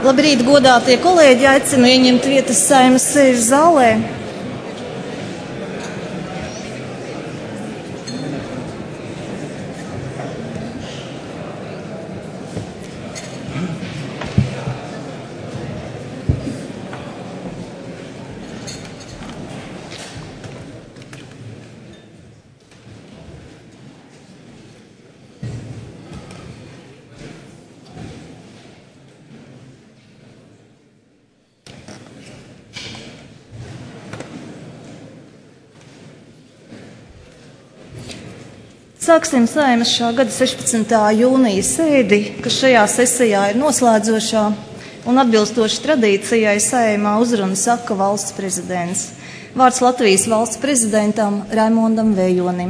Labrīt, godātie kolēģi, aicinu ieņemt vietas Saeimas sēžu zālē. Sāksim Saeimas šā gada 16. jūnija sēdi, kas šajā sesijā ir noslēdzošā, un atbilstoši tradīcijai Saeimā uzrunu saka valsts prezidents. Vārds Latvijas valsts prezidentam Raimondam Vējonim.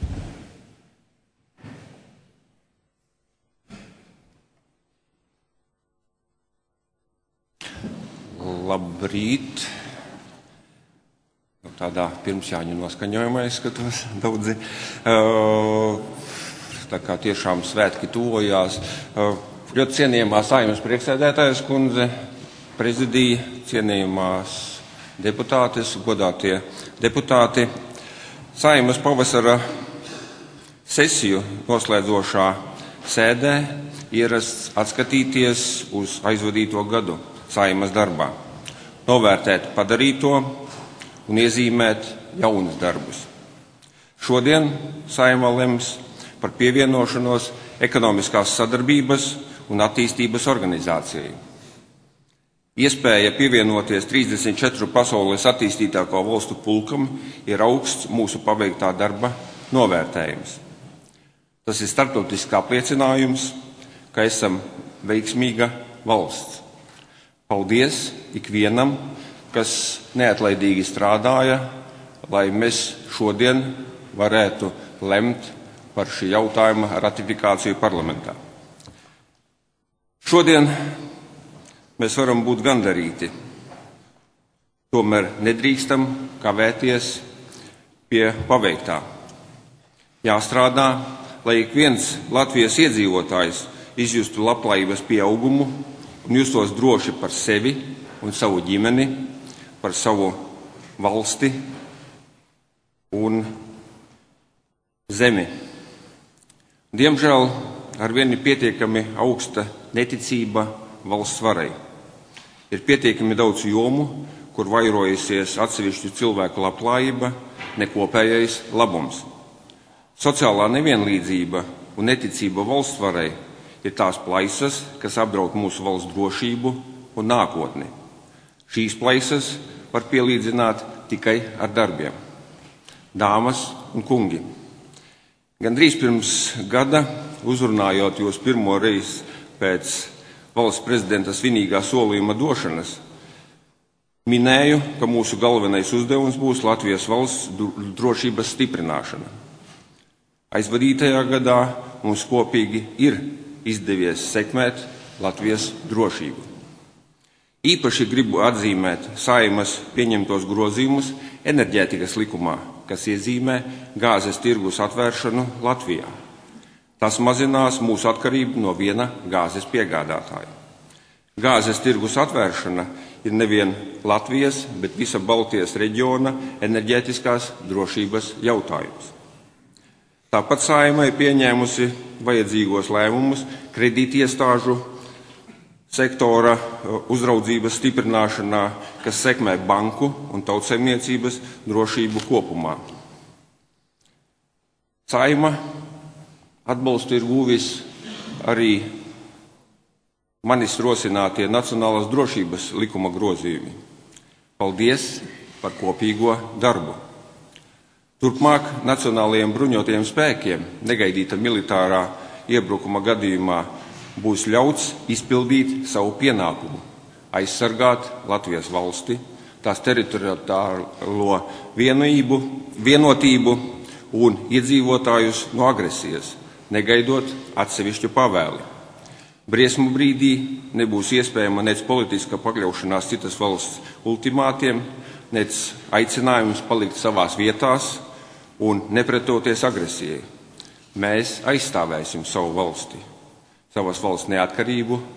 Labrīt! Tādā pirmsjāņu noskaņojumā skatos daudzi. Tā kā tiešām svētki tuvojās. Ļoti cienījamā Saeimas priekšsēdētājas kundze, prezidija, cienījamās deputātes, godātie deputāti. Saeimas pavasara sesiju noslēdzošā sēdē ierasts atskatīties uz aizvadīto gadu Saeimas darbā, novērtēt padarīto un iezīmēt jaunus darbus. Šodien Saeima lems par pievienošanos ekonomiskās sadarbības un attīstības organizācijai. Iespēja pievienoties 34 pasaules attīstītāko valstu pulkam ir augsts mūsu paveiktā darba novērtējums. Tas ir starptautisks apliecinājums, ka esam veiksmīga valsts. Paldies ikvienam, kas neatlaidīgi strādāja, lai mēs šodien varētu lemt par šī jautājuma ratifikāciju parlamentā. Šodien mēs varam būt gandarīti, tomēr nedrīkstam kavēties pie paveiktā. Jāstrādā, lai ik viens Latvijas iedzīvotājs izjustu labklājības pieaugumu un justos droši par sevi un savu ģimeni, par savu valsti un zemi. Diemžēl arvien ir pietiekami augsta neticība valsts varai. Ir pietiekami daudz jomu, kur vairojusies atsevišķu cilvēku labklājība, ne kopējais labums. Sociālā nevienlīdzība un neticība valsts varai ir tās plaisas, kas apdraud mūsu valsts drošību un nākotni. Šīs plaisas var pielīdzināt tikai ar darbiem. Dāmas un kungi, gandrīz pirms gada, uzrunājot jūs pirmo reizi pēc valsts prezidenta svinīgā solījuma došanas, minēju, ka mūsu galvenais uzdevums būs Latvijas valsts drošības stiprināšana. Aizvadītajā gadā mums kopīgi ir izdevies sekmēt Latvijas drošību. Īpaši gribu atzīmēt Saeimas pieņemtos grozījumus enerģētikas likumā, kas iezīmē gāzes tirgus atvēršanu Latvijā. Tas mazinās mūsu atkarību no viena gāzes piegādātāja. Gāzes tirgus atvēršana ir nevien Latvijas, bet visa Baltijas reģiona enerģētiskās drošības jautājums. Tāpat Saeima ir pieņēmusi vajadzīgos lēmumus kredītiestāžu sektora uzraudzības stiprināšanā, kas sekmē banku un tautsaimniecības drošību kopumā. Saeima atbalstu ir guvis arī manis rosinātie nacionālās drošības likuma grozījumi. Paldies par kopīgo darbu. Turpmāk nacionālajiem bruņotajiem spēkiem negaidīta militārā iebrukuma gadījumā būs ļauts izpildīt savu pienākumu, aizsargāt Latvijas valsti, tās teritoriālo vienotību un iedzīvotājus no agresijas, negaidot atsevišķu pavēli. Briesmu brīdī nebūs iespējama nec politiska pakļaušanās citas valsts ultimātiem, nec aicinājums palikt savās vietās un nepretoties agresijai. Mēs aizstāvēsim savu valsti, savas valsts neatkarību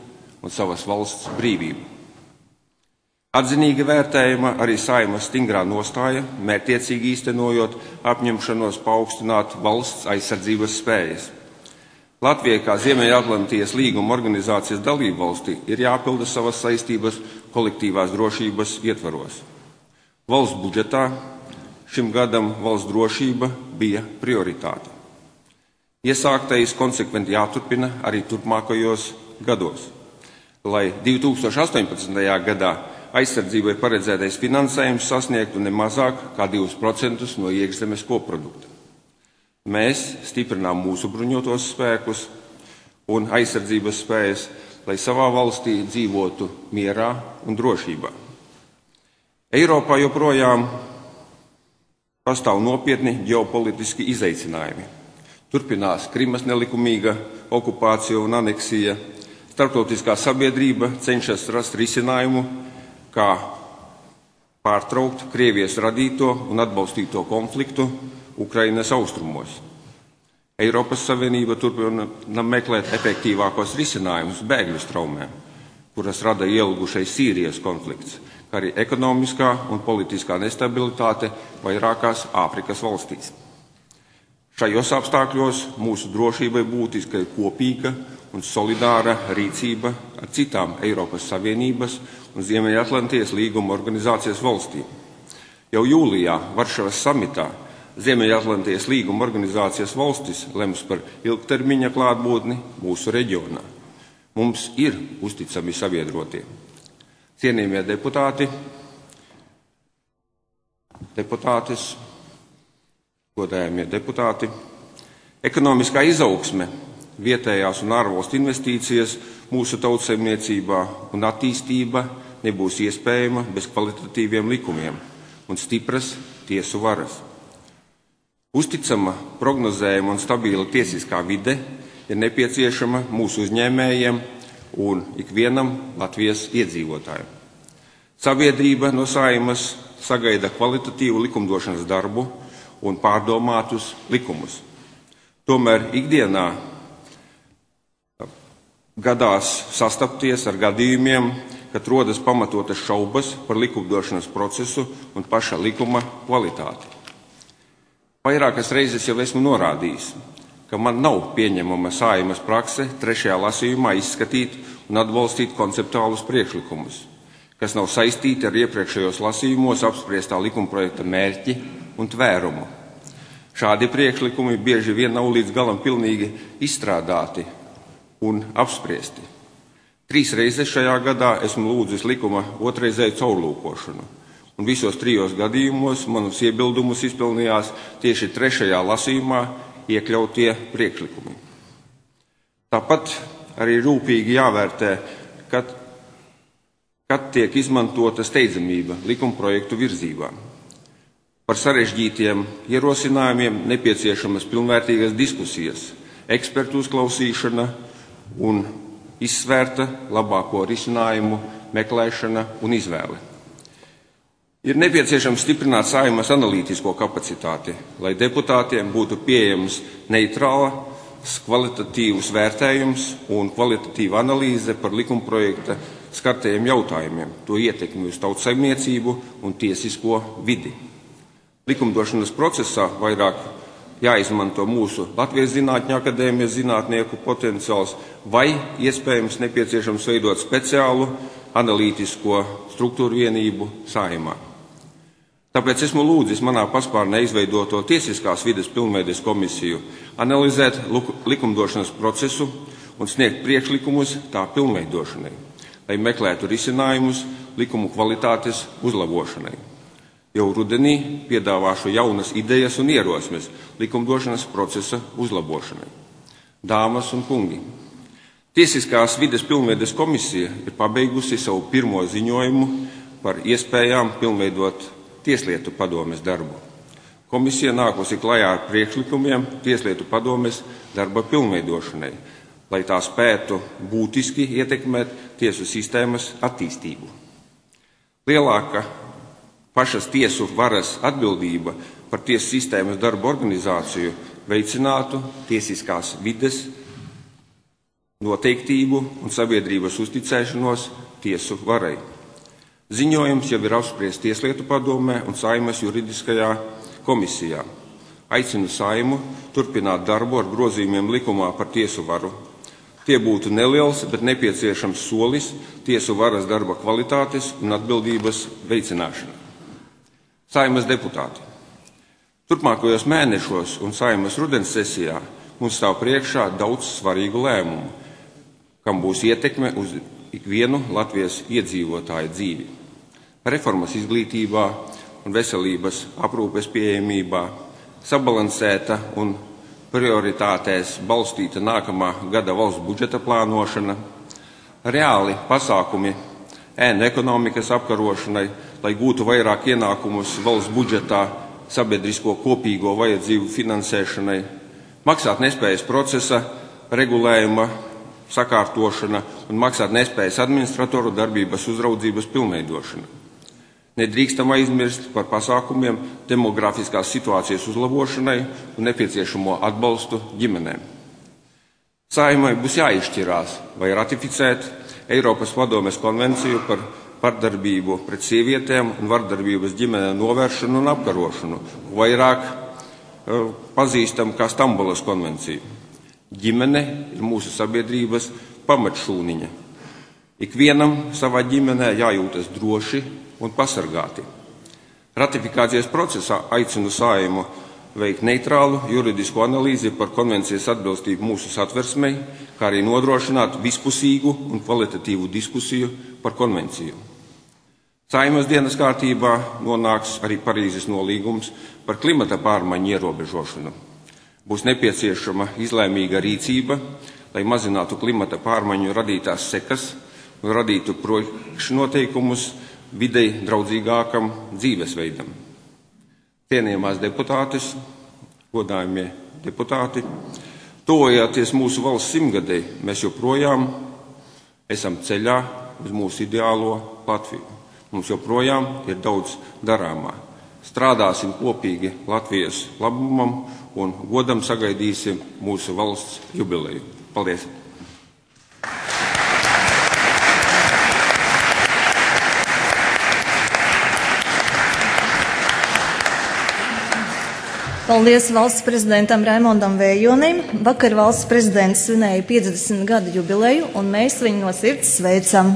un savas valsts brīvību. Atzinīgi vērtējama arī Saeimas stingrā nostāja, mērķtiecīgi īstenojot apņemšanos paaugstināt valsts aizsardzības spējas. Latvijai kā Ziemeļatlantijas līguma organizācijas dalībvalstī ir jāpilda savas saistības kolektīvās drošības ietvaros. Valsts budžetā šim gadam valsts drošība bija prioritāte. Iesāktais konsekventi jāturpina arī turpmākajos gados, lai 2018. gadā aizsardzībai paredzētais finansējums sasniegtu ne mazāk kā 2% no iekšzemes koprodukta. Mēs stiprinām mūsu bruņotos spēkus un aizsardzības spējas, lai savā valstī dzīvotu mierā un drošībā. Eiropā joprojām pastāv nopietni ģeopolitiski izaicinājumi. Turpinās Krimas nelikumīga okupācija un aneksija. Starptautiskā sabiedrība cenšas rast risinājumu, kā pārtraukt Krievijas radīto un atbalstīto konfliktu Ukrainas austrumos. Eiropas Savienība turpina meklēt efektīvākos risinājumus bēgļu straumēm, kuras rada ielgušais Sīrijas konflikts, kā arī ekonomiskā un politiskā nestabilitāte vairākās Āfrikas valstīs. Šajos apstākļos mūsu drošībai būtiska ir kopīga un solidāra rīcība ar citām Eiropas Savienības un Ziemeļatlantijas līguma organizācijas valstīm. Jau jūlijā Varšavas samitā Ziemeļatlantijas līguma organizācijas valstis lems par ilgtermiņa klātbūtni mūsu reģionā. Mums ir uzticami sabiedrotie. Cienījamie deputātes, godājamie deputāti, ekonomiskā izaugsme, vietējās un ārvalstu investīcijas mūsu tautsaimniecībā un attīstība nebūs iespējama bez kvalitatīviem likumiem un stipras tiesu varas. Uzticama, prognozējama un stabila tiesiskā vide ir nepieciešama mūsu uzņēmējiem un ikvienam Latvijas iedzīvotājiem. Sabiedrība no Saeimas sagaida kvalitatīvu likumdošanas darbu un pārdomātus likumus. Tomēr ikdienā gadās sastapties ar gadījumiem, kad rodas pamatotas šaubas par likumdošanas procesu un paša likuma kvalitāti. Vairākas reizes jau esmu norādījis, ka man nav pieņemama Saeimas prakse trešajā lasījumā izskatīt un atbalstīt konceptuālus priekšlikumus, kas nav saistīti ar iepriekšējos lasījumos apspriestā likumprojekta mērķi un tvērumu. Šādi priekšlikumi bieži vien nav līdz galam pilnīgi izstrādāti un apspriesti. 3 reizes šajā gadā esmu lūdzis likuma otrreizēju caurlūkošanu, un visos 3 gadījumos manus iebildumus izpelnījās tieši 3. lasījumā iekļautie priekšlikumi. Tāpat arī rūpīgi jāvērtē, kad tiek izmantota steidzamība likumprojektu virzībā. Par sarežģītiem ierosinājumiem nepieciešamas pilnvērtīgas diskusijas, ekspertu uzklausīšana un izsvērta labāko risinājumu meklēšana un izvēle. Ir nepieciešams stiprināt Saeimas analītisko kapacitāti, lai deputātiem būtu pieejams neitrāls, kvalitatīvs vērtējums un kvalitatīva analīze par likumprojekta skartajiem jautājumiem, to ietekmi uz tautsaimniecību un tiesisko vidi. Likumdošanas procesā vairāk jāizmanto mūsu Latvijas Zinātņu akadēmijas zinātnieku potenciāls vai iespējams nepieciešams veidot speciālu analītisko struktūru vienību Saeimā. Tāpēc esmu lūdzis manā paspārnē izveidoto tiesiskās vides pilnveides komisiju analizēt likumdošanas procesu un sniegt priekšlikumus tā pilnveidošanai, lai meklētu risinājumus likumu kvalitātes uzlabošanai. Jau rudenī piedāvāšu jaunas idejas un ierosmes likumdošanas procesa uzlabošanai. Dāmas un kungi, Tiesiskās vides pilnveides komisija ir pabeigusi savu pirmo ziņojumu par iespējām pilnveidot Tieslietu padomes darbu. Komisija nākusi klajā ar priekšlikumiem Tieslietu padomes darba pilnveidošanai, lai tā spētu būtiski ietekmēt tiesu sistēmas attīstību. Lielāka pašas tiesu varas atbildība par tiesu sistēmas darbu organizāciju veicinātu tiesiskās vides noteiktību un sabiedrības uzticēšanos tiesu varai. Ziņojums jau ir apspriests Tieslietu padomē un Saeimas juridiskajā komisijā. Aicinu Saeimu turpināt darbu ar grozījumiem likumā par tiesu varu. Tie būtu neliels, bet nepieciešams solis tiesu varas darba kvalitātes un atbildības veicināšanā. Saeimas deputāti. Turpmākajos mēnešos un Saeimas rudens sesijā mums stāv priekšā daudz svarīgu lēmumu, kam būs ietekme uz ikvienu Latvijas iedzīvotāju dzīvi. Reformas izglītībā un veselības aprūpes pieejamībā, sabalansēta un prioritātēs balstīta nākamā gada valsts budžeta plānošana, reāli pasākumi ēnu ekonomikas apkarošanai, lai gūtu vairāk ienākumus valsts budžetā sabiedrisko kopīgo vajadzību finansēšanai, maksātnespējas procesa regulējuma sakārtošana un maksātnespējas administratoru darbības uzraudzības pilnveidošana. Nedrīkstam aizmirst par pasākumiem demografiskās situācijas uzlabošanai un nepieciešamo atbalstu ģimenēm. Saeimai būs jāizšķirās, vai ratificēt Eiropas padomes konvenciju par vardarbību pret sievietēm un vardarbības ģimenē novēršanu un apkarošanu, vairāk pazīstam kā Stambulas konvenciju. Ģimene ir mūsu sabiedrības pamatšūniņa. Ikvienam savā ģimenē jājūtas droši un pasargāti. Ratifikācijas procesā aicinu Saeimu veikt neitrālu juridisku analīzi par konvencijas atbilstību mūsu satversmei, kā arī nodrošināt vispusīgu un kvalitatīvu diskusiju par konvenciju. Saeimas dienas kārtībā nonāks arī Parīzes nolīgums par klimata pārmaiņu ierobežošanu. Būs nepieciešama izlēmīga rīcība, lai mazinātu klimata pārmaiņu radītās sekas un radītu priekšnoteikumus videi draudzīgākam dzīvesveidam. Cienījamās deputātes, godājamie deputāti, tuvojoties mūsu valsts simtgadei, mēs joprojām esam ceļā uz mūsu ideālo Latviju. Mums joprojām ir daudz darāmā. Strādāsim kopīgi Latvijas labumam un godam sagaidīsim mūsu valsts jubileju. Paldies! Paldies valsts prezidentam Raimondam Vējonim. Vakar valsts prezidents svinēja 50 gadu jubileju, un mēs viņu no sirds sveicam.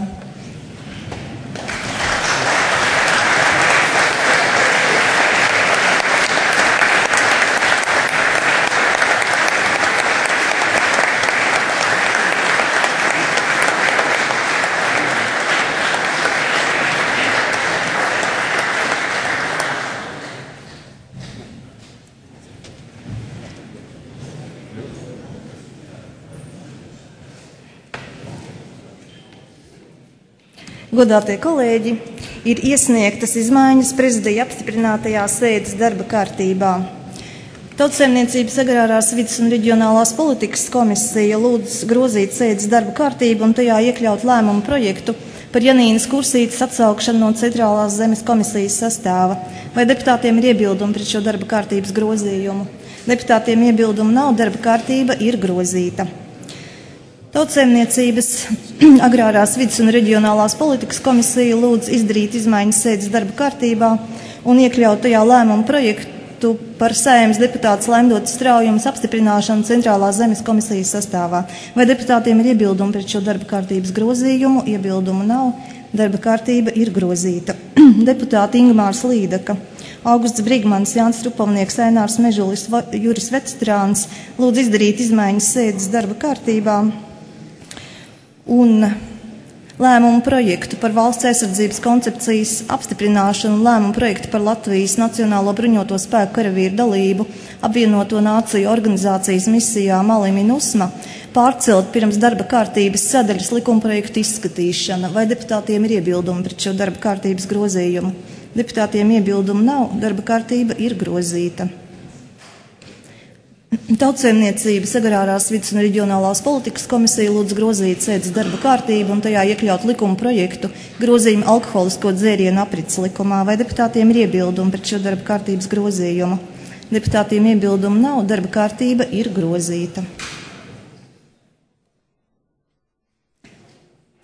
Godātie kolēģi, ir iesniegtas izmaiņas prezidija apstiprinātajā sēdes darba kārtībā. Tautsaimniecības agrārās vides un reģionālās politikas komisija lūdz grozīt sēdes darba kārtību un tajā iekļaut lēmumu projektu par Janīnas Kursītes atsaukšanu no Centrālās zemes komisijas sastāva. Vai deputātiem ir iebildumi pret šo darba kārtības grozījumu? Deputātiem iebildumu nav, darba kārtība ir grozīta. Tautsaimniecības agrārās vides un reģionālās politikas komisija lūdz izdarīt izmaiņas sēdes darba kārtībā un iekļaut tajā lēmumu projektu par Saeimas deputātes Laimdotas Straujumas apstiprināšanu Centrālās zemes komisijas sastāvā. Vai deputātiem ir iebildumi pret šo darba kārtības grozījumu? Iebildumu nav, darba kārtība ir grozīta. Deputāti Ingmārs Līdaka, Augusts Brigmans, Jānis Rupavnieks, Ainārs Mežulis, Juris Vecstrāns lūdz izdarīt izmaiņas sēdes darba kārtībā un lēmumu projektu par valsts aizsardzības koncepcijas apstiprināšanu un lēmumu projektu par Latvijas Nacionālo bruņoto spēku karavīru dalību apvienoto nāciju organizācijas misijā Mali MINUSMA pārcelt pirms darba kārtības sadaļas likumprojektu izskatīšana. Vai deputātiem ir iebildumi pret šo darba kārtības grozījumu? Deputātiem iebildumu nav, darba kārtība ir grozīta. Tautsaimniecības agrārās vides un reģionālās politikas komisija lūdz grozīt sēdes darba kārtību un tajā iekļaut likuma projektu grozījumu alkoholisko dzērienu aprits likumā. Vai deputātiem ir iebildumi pret šo darba kārtības grozījumu? Deputātiem iebildumu nav, darba kārtība ir grozīta.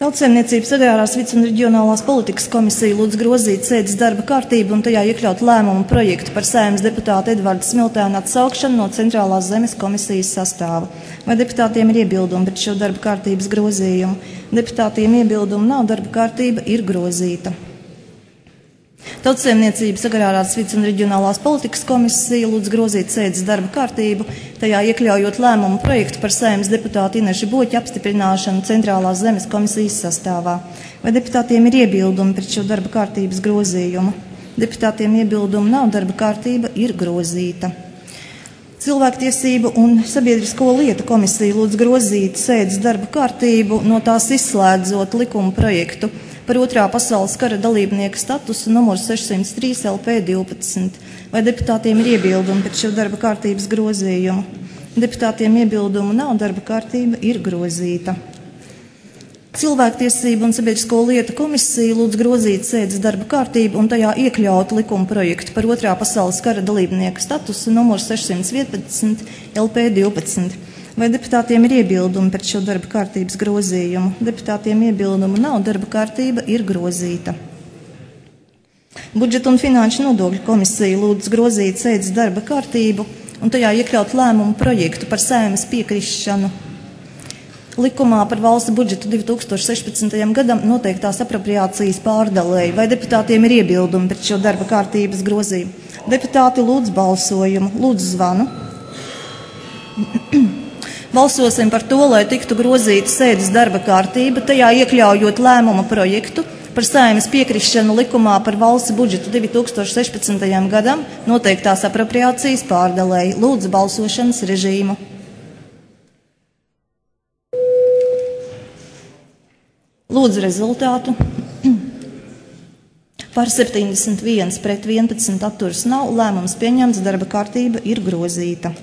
Tautsaimniecības, agrārās vides un reģionālās politikas komisija lūdz grozīt sēdes darba kārtību un tajā iekļaut lēmumu projektu par Saeimas deputāta Edvarda Smiltēna atsaukšanu no Centrālās zemes komisijas sastāva. Vai deputātiem ir iebildumi pret šo darba kārtības grozījumu? Deputātiem iebildumu nav, darba kārtība ir grozīta. Tautsaimniecības, agrārās vides un reģionālās politikas komisija lūdz grozīt sēdes darba kārtību, tajā iekļaujot lēmumu projektu par Saeimas deputātu Inešu Boķu apstiprināšanu Centrālās zemes komisijas sastāvā. Vai deputātiem ir iebildumi pret šo darba kārtības grozījumu? Deputātiem iebildumu nav, darba kārtība ir grozīta. Cilvēktiesību un sabiedrisko lietu komisija lūdz grozīt sēdes darba kārtību, no tās izslēdzot likuma projektu par Otrā pasaules kara dalībnieka statusu numur 603 LP 12. Vai deputātiem ir iebildumi pret šo darba kārtības grozījumu? Deputātiem iebildumu nav, darba kārtība ir grozīta. Cilvēktiesību un sabiedrisko lietu komisija lūdz grozīt sēdes darba kārtību un tajā iekļaut likuma projektu par Otrā pasaules kara dalībnieka statusu numur 611 LP 12. Vai deputātiem ir iebildumi pret šo darba kārtības grozījumu? Deputātiem iebildumu nav, darba kārtība ir grozīta. Budžeta un finanšu nodokļu komisija lūdz grozīt sēdes darba kārtību un tajā iekļaut lēmumu projektu par Saeimas piekrišanu likumā par valsts budžetu 2016. gadam noteiktās apropriācijas pārdalēji. Vai deputātiem ir iebildumi pret šo darba kārtības grozījumu? Deputāti lūdz balsojumu. Lūdzu zvanu. Balsosim par to, lai tiktu grozīta sēdes darba kārtība, tajā iekļaujot lēmuma projektu par Saeimas piekrišanu likumā par valsts budžetu 2016. gadam noteiktās apropriācijas pārdalēji. Lūdzu balsošanas režīmu. Lūdzu rezultātu. Par 71 pret 11 atturas nav, lēmums pieņemts, darba kārtība ir grozīta.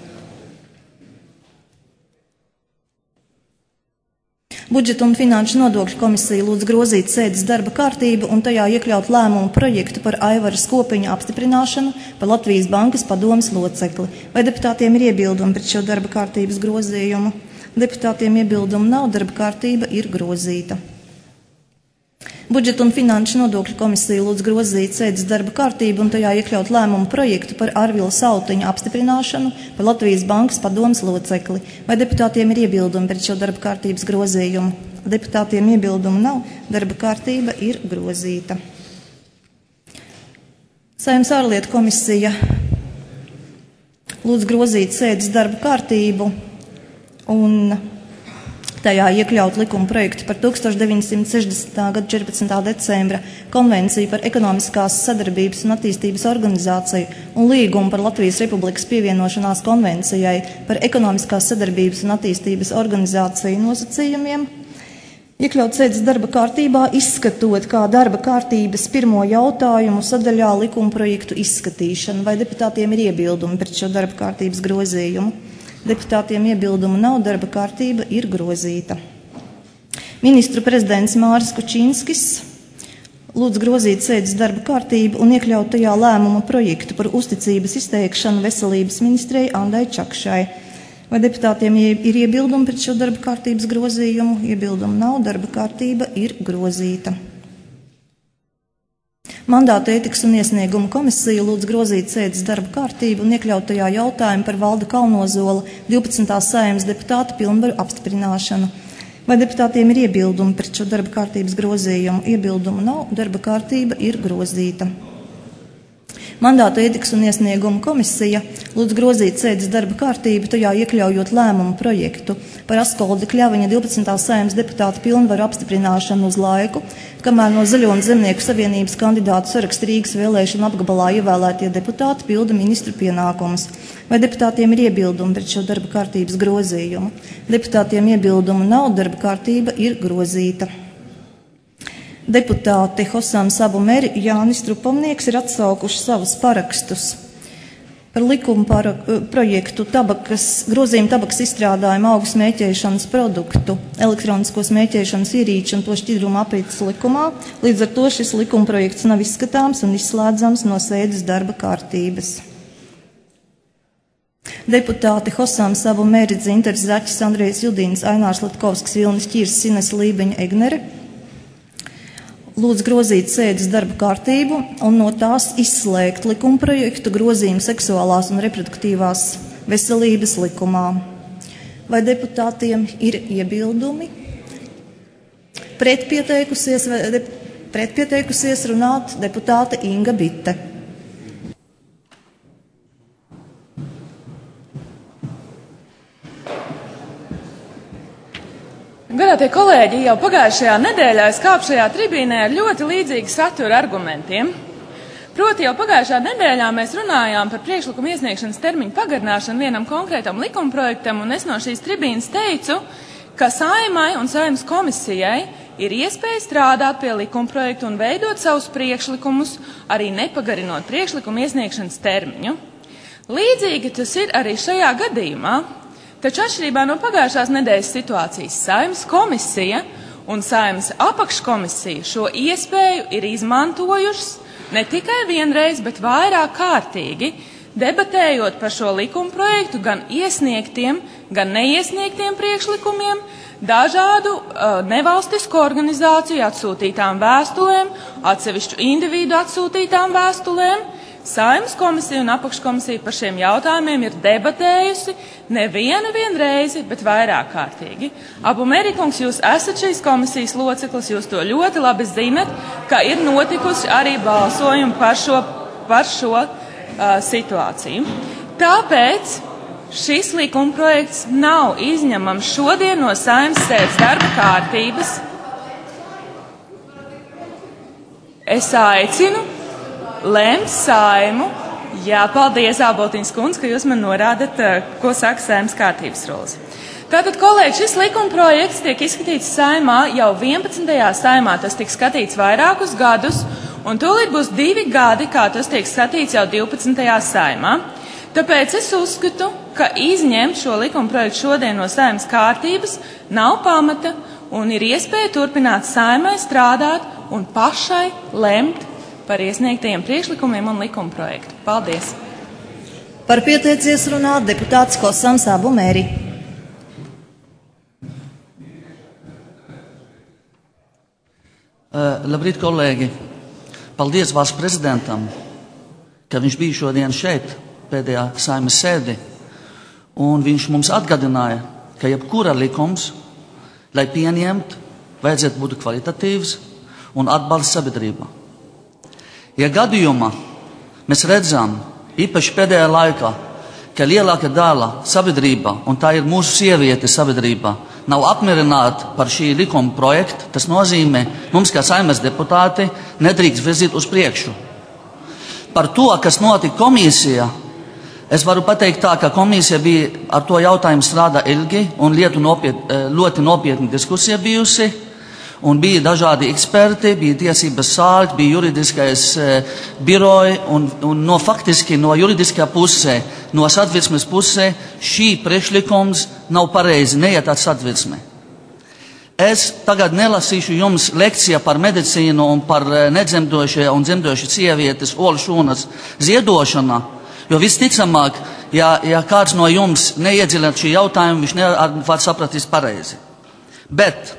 Budžeta un finanšu nodokļu komisija lūdz grozīt sēdes darba kārtību un tajā iekļaut lēmumu projektu par Aivara Skopiņa apstiprināšanu par Latvijas Bankas padomes locekli. Vai deputātiem ir iebildumi pret šo darba kārtības grozījumu? Deputātiem iebildumu nav, darba kārtība ir grozīta. Budžeta un finanšu nodokļu komisija lūdz grozīt sēdes darba kārtību un tajā iekļaut lēmumu projektu par Arvila Sautiņa apstiprināšanu par Latvijas Bankas padomes locekli. Vai deputātiem ir iebildumi pret šo darba kārtības grozījumu? Deputātiem iebildumu nav, darba kārtība ir grozīta. Saeimas ārlietu komisija lūdz grozīt sēdes darba kārtību un tajā iekļaut likuma projektu par 1960. gada 14. decembra konvenciju par ekonomiskās sadarbības un attīstības organizāciju un līgumu par Latvijas Republikas pievienošanās konvencijai par ekonomiskās sadarbības un attīstības organizāciju nosacījumiem. Iekļaut sēdes darba kārtībā, izskatot kā darba kārtības pirmo jautājumu sadaļā likuma projektu izskatīšanu. Vai deputātiem ir iebildumi pret šo darba kārtības grozījumu? Deputātiem iebildumu nav, darba kārtība ir grozīta. Ministru prezidents Māris Kučinskis lūdz grozīt sēdes darba kārtību un iekļaut tajā lēmumu projektu par uzticības izteikšanu veselības ministrei Andai Čakšai. Vai deputātiem ir iebildumi pret šo darba kārtības grozījumu? Iebildumu nav, darba kārtība ir grozīta. Mandāta ētikas un iesniegumu komisija lūdz grozīt sēdes darba kārtību un iekļaut tajā jautājumu par Valda Kalnozola 12. Saeimas deputāta pilnvaru apstiprināšanu. Vai deputātiem ir iebildumi pret šo darba kārtības grozījumu? Iebildumu nav, darba kārtība ir grozīta. Mandāta ētikas un iesniegumu komisija lūdz grozīt sēdes darba kārtību, tajā iekļaujot lēmumu projektu par Askolda Kļaviņa 12. Saeimas deputāta pilnvaru apstiprināšanu uz laiku, kamēr no Zaļo un Zemnieku savienības kandidātu saraksta Rīgas vēlēšanu apgabalā ievēlētie deputāti pilda ministru pienākumus. Vai deputātiem ir iebildumi pret šo darba kārtības grozījumu? Deputātiem iebildumu nav, darba kārtība ir grozīta. Deputāti Hosams Abu Meri, Jānis Trupomnieks ir atsaukuši savus parakstus par likuma projektu grozījumu tabakas izstrādājumu augu smēķēšanas produktu, elektronisko smēķēšanas ierīču un to šķidrumu aprītes likumā. Līdz ar to šis likuma projekts nav izskatāms un izslēdzams no sēdes darba kārtības. Deputāti Hosams Abu Meri, Dzintars Zaķis, Andrejs Judīns, Ainārs Latkovskis, Vilnis Ķirs, Ines Lībeņa Egnere lūdz grozīt sēdes darba kārtību un no tās izslēgt likumprojektu grozījumu seksuālās un reproduktīvās veselības likumā. Vai deputātiem ir iebildumi? Pretpieteikusies runāt deputāte Inga Bite. Godātie kolēģi, jau pagājušajā nedēļā es kāpu šajā tribīnē ar ļoti līdzīgu satura argumentiem. Proti jau pagājušā nedēļā mēs runājām par priekšlikumu iesniegšanas termiņu pagarināšanu vienam konkrētam likumprojektam, un es no šīs tribīnes teicu, ka Saeimai un Saeimas komisijai ir iespēja strādāt pie likumprojektu un veidot savus priekšlikumus, arī nepagarinot priekšlikumu iesniegšanas termiņu. Līdzīgi tas ir arī šajā gadījumā. Taču atšķirībā no pagājušās nedēļas situācijas Saeimas komisija un Saeimas apakškomisija šo iespēju ir izmantojušas ne tikai vienreiz, bet vairāk kārtīgi, debatējot par šo likumprojektu gan iesniegtiem, gan neiesniegtiem priekšlikumiem, dažādu nevalstisku organizāciju atsūtītām vēstulēm, atsevišķu individu atsūtītām vēstulēm. Saeimas komisija un apakškomisija par šiem jautājumiem ir debatējusi nevienu reizi, bet vairāk kārtīgi. Abu Merikungs, jūs esat šīs komisijas loceklis, jūs to ļoti labi zinat, ka ir notikusi arī balsojumi par šo situāciju. Tāpēc šis likumprojekts nav izņemams šodien no Saeimas sēdes darba kārtības. Es aicinu lemt Saeimu. Jā, paldies, Āboltiņas kundze, ka jūs man norādat, ko saka Saeimas kārtības rulis. Tātad, kolēģi, šis likumprojekts tiek izskatīts Saeimā jau 11. Saeimā. Tas tiek skatīts vairākus gadus, un tūlīt būs 2 gadi, kā tas tiek skatīts jau 12. Saeimā. Tāpēc es uzskatu, ka izņemt šo likumprojektu šodien no Saeimas kārtības nav pamata, un ir iespēja turpināt Saeimai strādāt un pašai lemt par iesniegtajiem priekšlikumiem un likumprojektu. Paldies! Par pieteicies runāt deputāts Kosams Abu Meri. Labrīt, kolēģi! Paldies valsts prezidentam, ka viņš bija šodien šeit, pēdējā Saeimas sēdi, un viņš mums atgādināja, ka jebkura likums, lai pieņemt, vajadzētu būt kvalitatīvs un atbalsts sabiedrībā. Ja gadījumā mēs redzam, īpaši pēdējā laikā, ka lielākā daļa sabiedrība, un tā ir mūsu sievietes sabiedrība, nav apmierināta par šī likuma projektu, tas nozīmē, mums kā Saeimas deputāti nedrīkst virzīt uz priekšu. Par to, kas notika komisijā, es varu pateikt tā, ka komisija bija ar to jautājumu strādā ilgi un ļoti nopietna diskusija bijusi. Un bija dažādi eksperti, bija tiesības sārgi, bija juridiskais biroji, un faktiski no juridiskā pusē, no satversmes pusē, šī priekšlikums nav pareizi, neiet ar satversmi. Es tagad nelasīšu jums lekciju par medicīnu un par nedzemdošie un dzemdošie sievietes olšūnas ziedošanu, jo visticamāk, ja kāds no jums neiedziļina šī jautājumu, viņš nevar sapratīt pareizi. Bet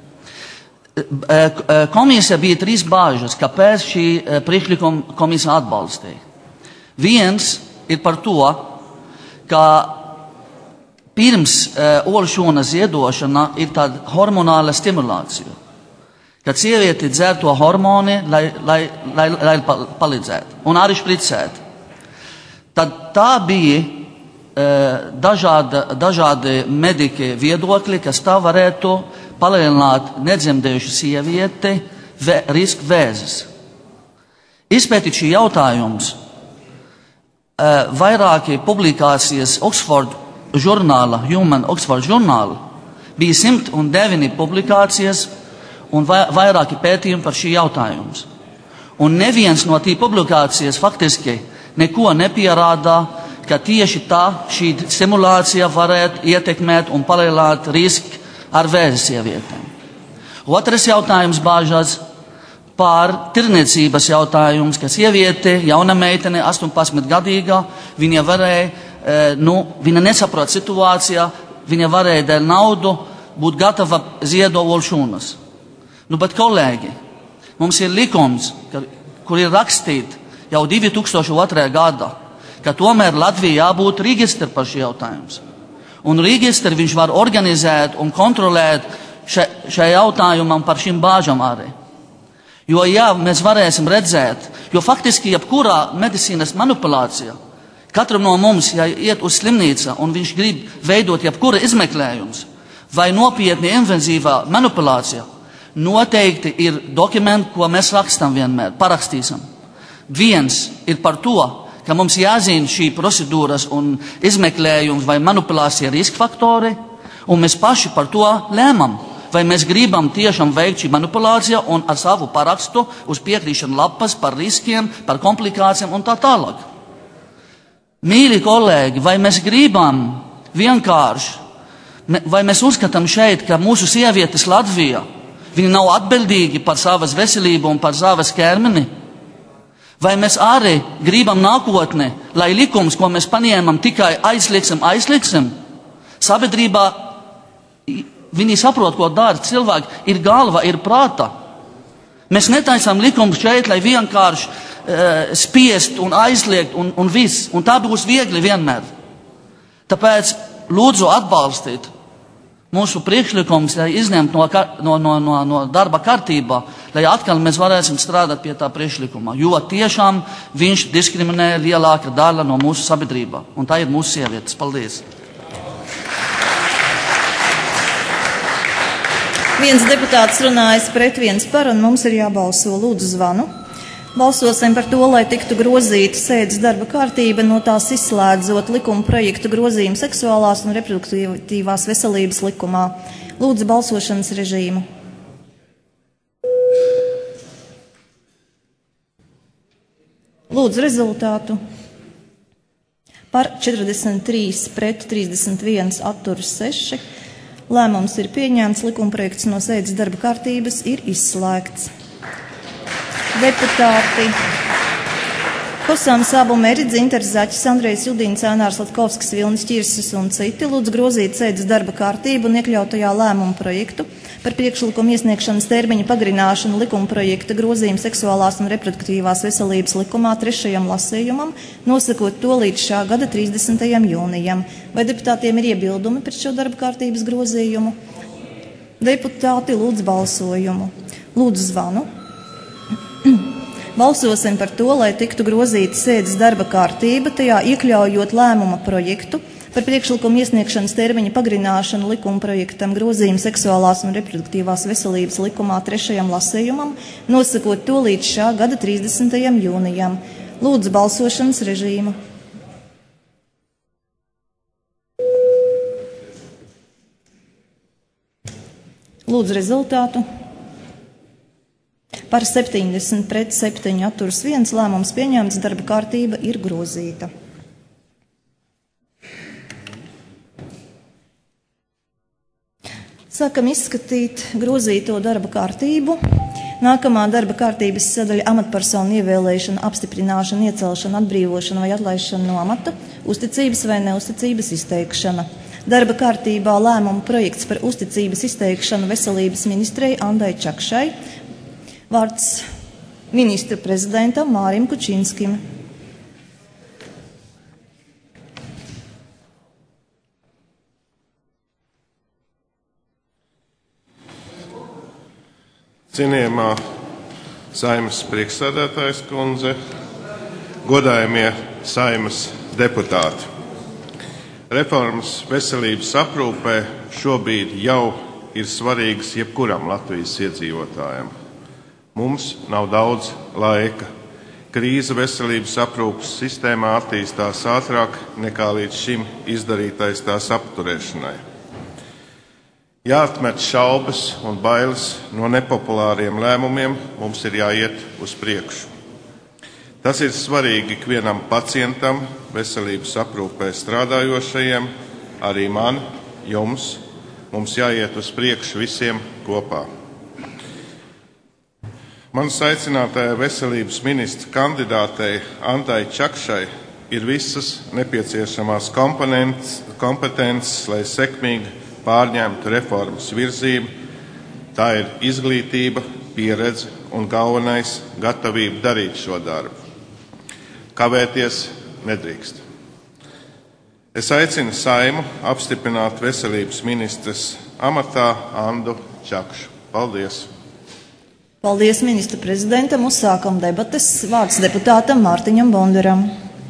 komisija bija 3 bāžas, kāpēc šī priekšlikuma komisija atbalstīja. Viens ir par to, ka pirms olšūnas ziedošana ir tāda hormonāla stimulācija, kad sievieti dzer to hormoni, lai palīdzētu, un arī špricētu. Tad tā bija dažādi mediki viedokļi, kas tā varētu palielināt nedzemdējušu sievieti risku vēzis. Izpētīt šī jautājums, vairāki publikācijas Oxford žurnāla, Human Oxford žurnāla, bija 109 publikācijas un vairāki pētījumi par šī jautājumus. Un neviens no tī publikācijas faktiski neko nepierādā, ka tieši tā šī stimulācija varētu ietekmēt un palielināt risku ar vēzi sievietēm. Otrais jautājums bāžas par tirniecības jautājums, ka sieviete, jauna meitene, 18-gadīga, viņa varēja, viņa nesaprot situācijā, viņa varēja dēļ naudu būt gatava ziedot olšūnas. Bet kolēģi, Mums ir likums, kur ir rakstīts jau 2002. Gadā, ka tomēr Latvijā jābūt registri par šī jautājumus. Un registri viņš var organizēt un kontrolēt šajā jautājumam par šīm bāžam arī. Jo, ja mēs varēsim redzēt, jo faktiski jebkurā medicīnas manipulācija, katram no mums, ja iet uz slimnīcu un viņš grib veidot jebkura izmeklējums vai nopietni invenzīvā manipulācija, noteikti ir dokumenti, ko mēs rakstam vienmēr, parakstīsim. Viens ir par to, ka mums jāzina šī procedūras un izmeklējums vai manipulācija riska faktori, un mēs paši par to lēmam. Vai mēs gribam tiešām veikt šī manipulācija un ar savu parakstu uz piekrīšanu lapas par riskiem, par komplikācijām un tā tālāk. Mīļi kolēģi, vai mēs gribam vienkārši, vai mēs uzskatām šeit, ka mūsu sievietes Latvijā, viņi nav atbildīgi par savas veselību un par savas ķermeni? Vai mēs arī gribam nākotnē, lai likums, ko mēs paņēmam, tikai aizlieksim? Sabiedrībā viņi saprot, ko dara. Cilvēki ir galva, ir prāta. Mēs netaisām likumu šeit, lai vienkārši spiest un aizliegt un viss. Un tā būs viegli vienmēr. Tāpēc lūdzu atbalstīt mūsu priekšlikums, lai izņemt no darba kārtībā, lai atkal mēs varēsim strādāt pie tā priekšlikuma. Jo tiešām viņš diskriminē lielāka daļa no mūsu sabiedrībā. Un tā ir mūsu sievietes. Paldies! Viens deputāts runājas pret, viens par, un mums ir jābalso. Lūdzu zvanu. Balsosim par to, lai tiktu grozīta sēdes darba kārtība, no tās izslēdzot likuma projektu grozījumu seksuālās un reproduktīvās veselības likumā. Lūdzu balsošanas režīmu. Lūdzu rezultātu. Par 43, pret 31, atturas 6. Lēmums ir pieņemts, likumprojekts no sēdes darba kārtības ir izslēgts. Deputāti Kosams Abu Meridz, Inters Zaķis, Andrejs Judīns, Ēnārs Latkovskis, Vilnis Ķirsis un citi lūdz grozīt sēdes darba kārtību un iekļautajā lēmuma projektu par priekšlikumu iesniegšanas termiņa pagarināšanu likuma projekta grozījumu seksuālās un reproduktīvās veselības likumā 3. lasījumam, nosakot to līdz šā gada 30. jūnijam. Vai deputātiem ir iebildumi pret šo darba kārtības grozījumu? Deputāti lūdz balsojumu. Lūdzu zvanu. Balsosim par to, lai tiktu grozīta sēdes darba kārtība, tajā iekļaujot lēmuma projektu par priekšlikumu iesniegšanas termiņa pagarināšanu likuma projektam grozījumu seksuālās un reproduktīvās veselības likumā 3. lasījumam, nosakot to līdz šā gada 30. jūnijam. Lūdzu balsošanas režīmu. Lūdzu rezultātu. Par 70 pret 7 atturas 1 lēmums pieņemts, darba kārtība ir grozīta. Sākam izskatīt grozīto darba kārtību. Nākamā darba kārtības sadaļa amatpersonu ievēlēšana, apstiprināšana, iecelšana, atbrīvošana vai atlaišana no amata, uzticības vai neuzticības izteikšana. Darba kārtībā lēmuma projekts par uzticības izteikšanu veselības ministrei Andai Čakšai. Vārds ministra prezidentam Mārim Kučinskim. Cienījamā Saeimas priekšsēdētājas kundze, godājamie Saeimas deputāti. Reformas veselības aprūpē šobrīd jau ir svarīgas jebkuram Latvijas iedzīvotājam. Mums nav daudz laika. Krīze veselības aprūpes sistēmā attīstās ātrāk nekā līdz šim izdarītais tās apturēšanai. Jāatmet šaubas un bailes no nepopulāriem lēmumiem, mums ir jāiet uz priekšu. Tas ir svarīgi ikvienam pacientam, veselības aprūpē strādājošajiem, arī man, jums. Mums jāiet uz priekšu visiem kopā. Manas aicinātajai veselības ministra kandidātei Andai Čakšai ir visas nepieciešamās kompetences, lai sekmīgi pārņemtu reformas virzību. Tā ir izglītība, pieredze un galvenais - gatavība darīt šo darbu. Kavēties nedrīkst. Es aicinu Saeimu apstiprināt veselības ministres amatā Andu Čakšu. Paldies! Paldies ministra prezidentam. Uzsākam debates. Vārds deputātam Mārtiņam Bondaram.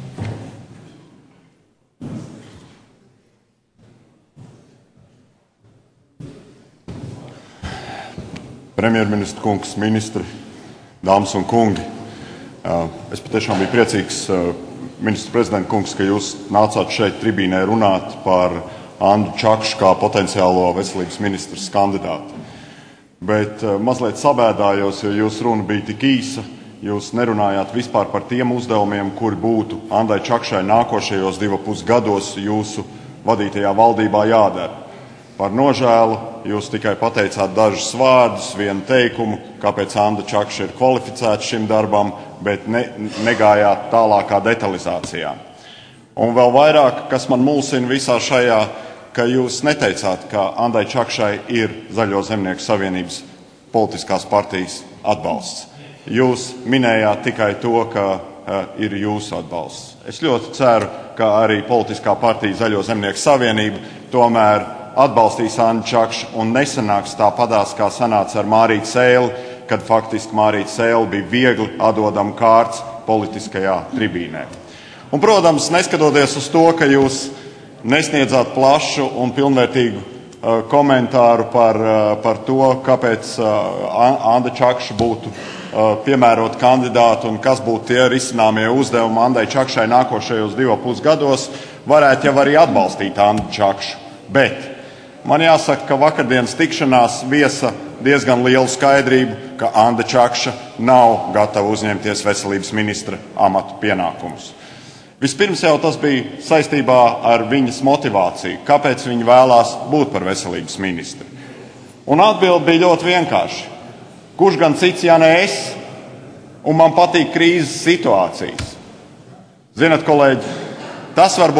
Premjerministra kungs, ministri, dāmas un kungi. Es patiešām biju priecīgs, ministra prezidenta kungs, ka jūs nācāt šeit tribīnē runāt par Andu Čakšu kā potenciālo veselības ministras kandidātu. Bet mazliet sabēdājos, jo jūsu runa bija tik īsa, jūs nerunājāt vispār par tiem uzdevumiem, kuri būtu Andai Čakšai nākošajos 2,5 gados jūsu vadītajā valdībā jādara. Par nožēlu jūs tikai pateicāt dažus vārdus, vienu teikumu, kāpēc Anda Čakša ir kvalificēta šim darbam, bet negājāt tālākā detalizācijā. Un vēl vairāk, kas man mulsina visā šajā, ka jūs neteicāt, ka Andai Čakšai ir Zaļo zemnieku savienības politiskās partijas atbalsts. Jūs minējāt tikai to, ka ir jūsu atbalsts. Es ļoti ceru, ka arī politiskā partija Zaļo zemnieku savienība tomēr atbalstīs Andu Čakšu un nesanāks tāpatās, kā sanāca ar Mārītu Sēli, kad faktiski Mārīta Sēle bija viegli atdodama kārts politiskajā tribīnē. Un, protams, neskatoties uz to, ka jūs nesniedzāt plašu un pilnvērtīgu komentāru par to, kāpēc Anda Čakša būtu piemērota kandidāta un kas būtu tie risināmie uzdevumi Andai Čakšai nākošajos 2,5 gados, varētu jau arī atbalstīt Andu Čakšu. Bet man jāsaka, ka vakardienas tikšanās viesa diezgan lielu skaidrību, ka Anda Čakša nav gatava uzņemties veselības ministra amatu pienākumus. Vispirms jau tas bija saistībā ar viņas motivāciju, kāpēc viņa vēlās būt par veselības ministri. Un atbilde bija ļoti vienkārši. Kurš gan cits, ja ne es, un man patīk krīzes situācijas. Zinat, kolēģi, tas ir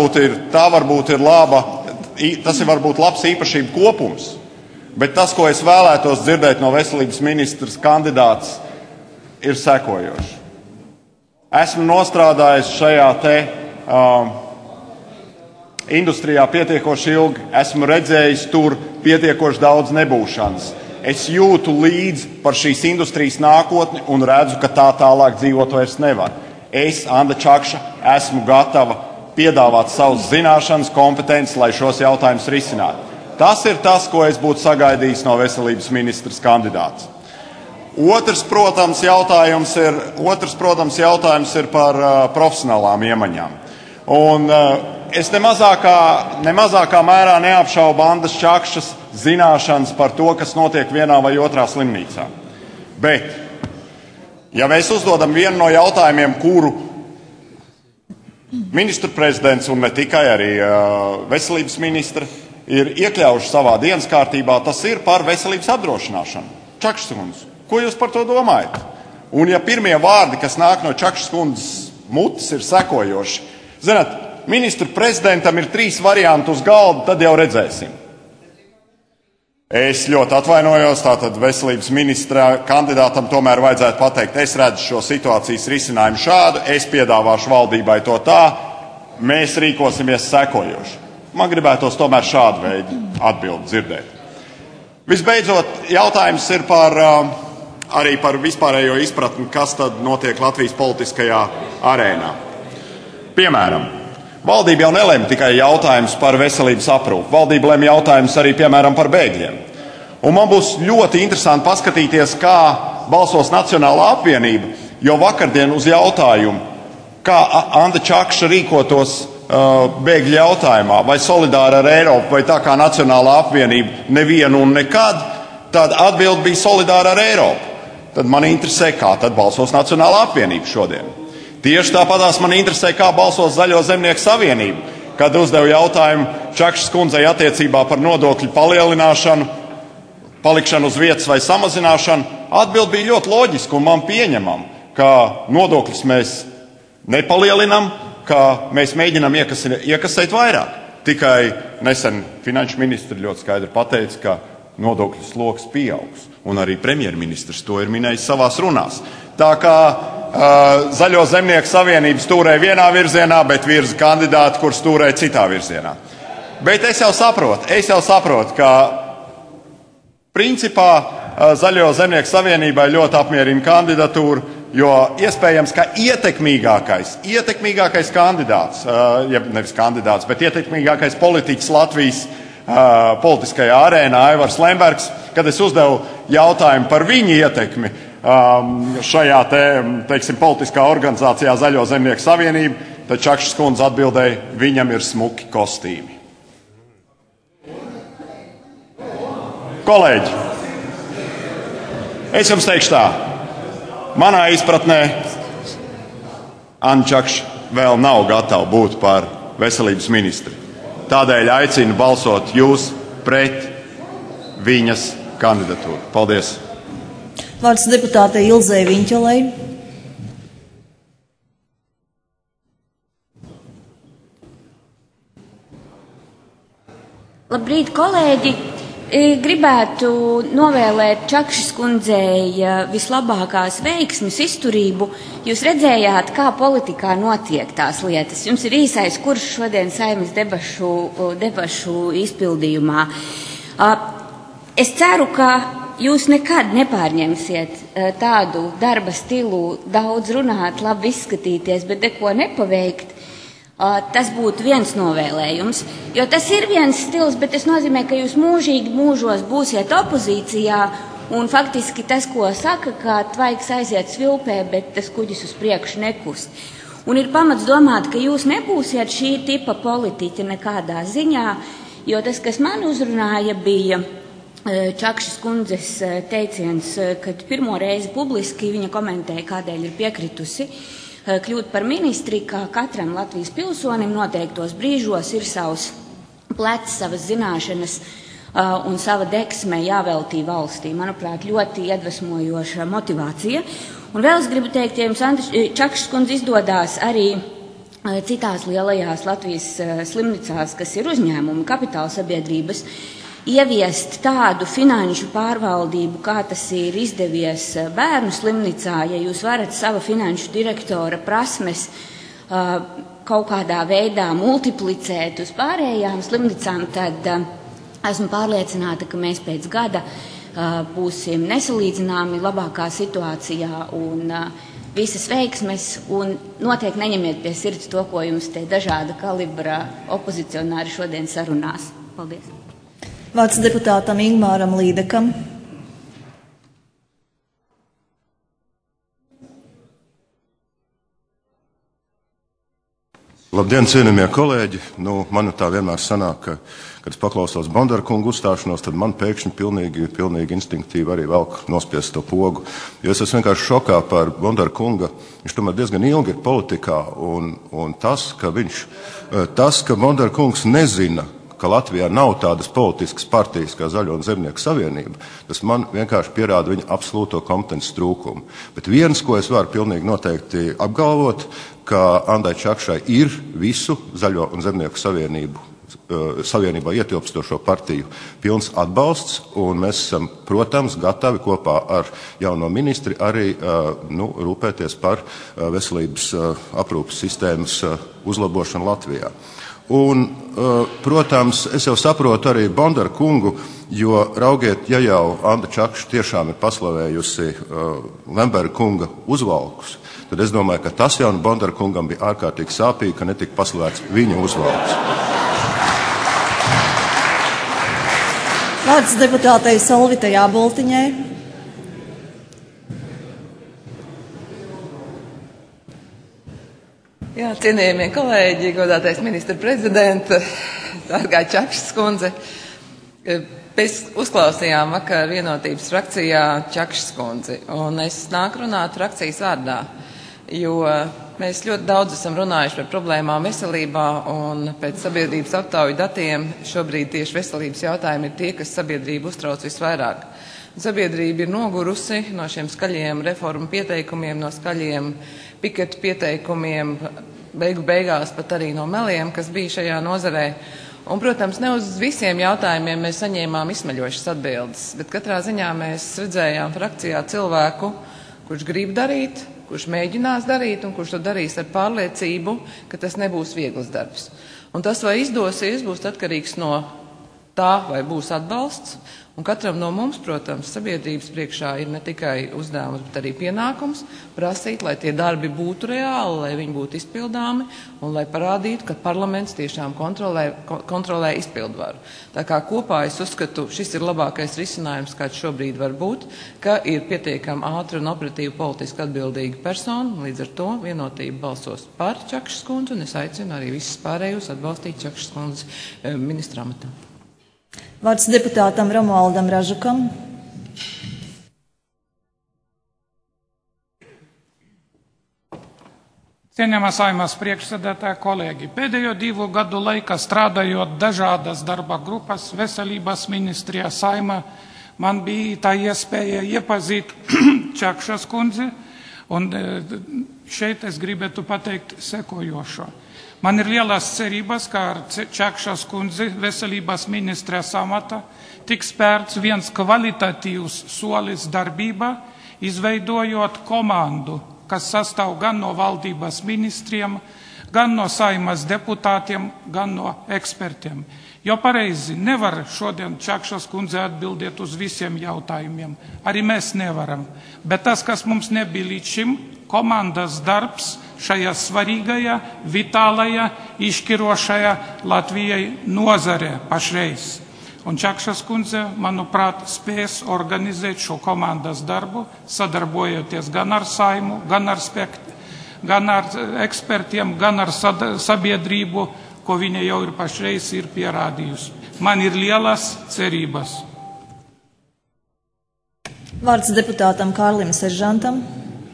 varbūt labs īpašību kopums, bet tas, ko es vēlētos dzirdēt no veselības ministras kandidāts, ir sekojoši. Esmu nostrādājis šajā industrijā pietiekoši ilgi, esmu redzējis tur pietiekoši daudz nebūšanas. Es jūtu līdzi par šīs industrijas nākotni un redzu, ka tā tālāk dzīvot vairs nevar. Es, Anda Čakša, esmu gatava piedāvāt savus zināšanas, kompetences, lai šos jautājumus risinātu. Tas ir tas, ko es būtu sagaidījis no veselības ministras kandidāts. Otrs, protams, jautājums ir par profesionālām iemaņām. Un es nemazākā mērā neapšaubu Andas Čakšas zināšanas par to, kas notiek vienā vai otrā slimnīcā. Bet, ja mēs uzdodam vienu no jautājumiem, kuru ministru prezidents un ne tikai arī veselības ministra ir iekļaujuši savā dienas kārtībā, tas ir par veselības apdrošināšanu. Čakšas kundze, ko jūs par to domājat? Un ja pirmie vārdi, kas nāk no Čakšas kundzes mutes, ir sekojoši, zināt, ministru prezidentam ir 3 varianti uz galda, tad jau redzēsim. Es ļoti atvainojos, tātad veselības ministra kandidātam tomēr vajadzētu pateikt, es redzu šo situācijas risinājumu šādu, es piedāvāšu valdībai to tā, mēs rīkosimies sekojoši. Man gribētos tomēr šādu veidu atbildi dzirdēt. Visbeidzot, jautājums ir arī par vispārējo izpratni, kas tad notiek Latvijas politiskajā arēnā. Piemēram, valdība jau nelēma tikai jautājums par veselības aprūpi. Valdība lēma jautājums arī, piemēram, par bēgļiem. Un man būs ļoti interesanti paskatīties, kā balsos Nacionālā apvienība, jo vakardien uz jautājumu, kā Anda Čakša rīkotos bēgļu jautājumā, vai solidāri ar Eiropu, vai tā kā Nacionālā apvienība nevienu un nekad, tad atbilde bija solidāri ar Eiropu. Tad man interesē, kā tad balsos Nacionālā apvienība šodien. Tieši tāpatās man interesē, kā balsos Zaļo zemnieku savienība, kad uzdevu jautājumu Čakšas kundzei attiecībā par nodokļu palielināšanu, palikšanu uz vietas vai samazināšanu. Atbilde bija ļoti loģiska un man pieņemam, ka nodokļus mēs nepalielinam, ka mēs mēģinām iekasēt vairāk. Tikai nesen finanšu ministri ļoti skaidri pateica, ka nodokļu sloks pieaugs. Un arī premjerministrs to ir minējis savās runās. Tā kā Zaļo zemnieku savienība stūrē vienā virzienā, bet virza kandidāti, kur stūrē citā virzienā. Bet es jau saprotu, ka principā Zaļo zemnieku savienībai ļoti apmierina kandidatūra, jo iespējams, ka ietekmīgākais kandidāts, nevis kandidāts, bet ietekmīgākais politiķis Latvijas politiskajā arēnā, Aivars Lembergs, kad es uzdevu jautājumu par viņa ietekmi šajā teiksim, politiskā organizācijā Zaļo zemnieku savienība, tad Čakšas kundze atbildēja, viņam ir smuki kostīmi. Kolēģi, es jums teikšu tā, manā izpratnē Anna Čakša vēl nav gatava būt par veselības ministri. Tādēļ aicinu balsot jūs pret viņas kandidatūru. Paldies! Vārds deputātei Ilzei Viņķelei. Labrīt, kolēģi! Gribētu novēlēt Čakšas kundzei vislabākās veiksmes, izturību. Jūs redzējāt, kā politikā notiek tās lietas. Jums ir īsais kurs šodien Saeimas debašu izpildījumā. Es ceru, ka jūs nekad nepārņemsiet tādu darba stilu, daudz runāt, labi izskatīties, bet neko nepaveikt. Tas būtu viens novēlējums, jo tas ir viens stils, bet tas nozīmē, ka jūs mūžīgi mūžos būsiet opozīcijā, un faktiski tas, ko saka, ka tvaiks aiziet svilpē, bet tas kuģis uz priekšu nekust. Un ir pamats domāt, ka jūs nebūsiet šī tipa politiķa nekādā ziņā, jo tas, kas man uzrunāja, bija Čakšas kundzes teiciens, kad pirmo reizi publiski viņa komentēja, kādēļ ir piekritusi kļūt par ministri, ka katram Latvijas pilsonim noteiktos brīžos ir savs plecs, savas zināšanas un sava deksme jāveltī valstī. Manuprāt, ļoti iedvesmojoša motivācija. Un vēl es gribu teikt, ja jums Čakšas kundze izdodās arī citās lielajās Latvijas slimnīcās, kas ir uzņēmumi, kapitāla sabiedrības, ieviest tādu finanšu pārvaldību, kā tas ir izdevies bērnu slimnīcā, ja jūs varat sava finanšu direktora prasmes kaut kādā veidā multiplicēt uz pārējām slimnīcām, tad esmu pārliecināta, ka mēs pēc gada būsim nesalīdzināmi labākā situācijā un visas veiksmes, un noteikti neņemiet pie sirds to, ko jums te dažāda kalibra opozicionāri šodien sarunās. Paldies! Vārds deputātam Ingmāram Līdekam. Labdien, cienījamie kolēģi! Man tā vienmēr sanāk, ka, kad es paklausos Bondara kungu uzstāšanos, tad man pēkšņi pilnīgi instinktīvi arī velk nospiest to pogu. Jo es esmu vienkārši šokā par Bondara kunga. Viņš tomēr diezgan ilgi ir politikā, un tas, ka Bondara kungs nezina, ka Latvijā nav tādas politiskas partijas kā Zaļo un Zemnieku savienība, tas man vienkārši pierāda viņa absolūto kompetences trūkumu. Bet viens, ko es varu pilnīgi noteikti apgalvot, ka Andai Čakšai ir visu Zaļo un Zemnieku savienībā ietilpstošo partiju pilns atbalsts, un mēs esam, protams, gatavi kopā ar jauno ministri arī rūpēties par veselības aprūpes sistēmas uzlabošanu Latvijā. Un, protams, es jau saprotu arī Bondara kungu, jo, raugiet, ja jau Anda Čakša tiešām ir paslavējusi Lemberga kunga uzvalkus, tad es domāju, ka tas jau Bondara kungam bija ārkārtīgi sāpīgi, ka netika paslavēts viņa uzvalkus. Vārds deputātei Solvitai Āboltiņai. Jā, cienījamie kolēģi, godātais ministra prezidenta, dārgā Čakšas kundze. Mēs uzklausījām vakar Vienotības frakcijā Čakšas kundzi, un es nāku runāt frakcijas vārdā, jo mēs ļoti daudz esam runājuši par problēmām veselībā, un pēc sabiedrības aptauju datiem šobrīd tieši veselības jautājumi ir tie, kas sabiedrību uztrauc visvairāk. Sabiedrība ir nogurusi no šiem skaļiem reformu pieteikumiem, no skaļiem piketu pieteikumiem, beigās pat arī no meliem, kas bija šajā nozarē. Un, protams, ne uz visiem jautājumiem mēs saņēmām izsmeļošas atbildes, bet katrā ziņā mēs redzējām frakcijā cilvēku, kurš grib darīt, kurš mēģinās darīt un kurš to darīs ar pārliecību, ka tas nebūs viegls darbs. Un tas, vai izdosies, būs atkarīgs no tā, vai būs atbalsts. Un katram no mums, protams, sabiedrības priekšā ir ne tikai uzdevums, bet arī pienākums prasīt, lai tie darbi būtu reāli, lai viņi būtu izpildāmi un lai parādītu, ka parlaments tiešām kontrolē izpildvaru. Tā kā kopā es uzskatu, šis ir labākais risinājums, kāds šobrīd var būt, ka ir pietiekami ātri un operatīvi politiski atbildīga persona, līdz ar to vienotība balsos par Čakšas kundzi, un es aicinu arī visus pārējos atbalstīt Čakšas kundzi ministra amatā. Vārds deputātam Romualdam Ražukam. Cienījamā Saeimas priekšsēdētāja kolēģi, pēdējo 2 gadu laikā strādājot dažādas darba grupas veselības ministrijā Saeimā, man bija tā iespēja iepazīt Čakšas kundzi, un šeit es gribētu pateikt sekojošo. Man ir lielas cerības, ka ar Čakšas kundzi veselības ministrijas amata tiks spērts viens kvalitatīvs solis darbībā, izveidojot komandu, kas sastāv gan no valdības ministriem, gan no Saeimas deputātiem, gan no ekspertiem. Jo pareizi nevar šodien Čakšas kundze atbildēt uz visiem jautājumiem. Arī mēs nevaram. Bet tas, kas mums nebija līdz šim, komandas darbs šajā svarīgajā, vitālajā, izšķirošajā Latvijai nozarē pašreiz. Un Čakšas kundze, manuprāt, spēs organizēt šo komandas darbu, sadarbojoties gan ar Saimu, gan ar ekspertiem, gan ar sabiedrību, ko viņa jau ir pašreiz pierādījusi. Man ir lielas cerības. Vārds deputātam Kārlim Seržantam.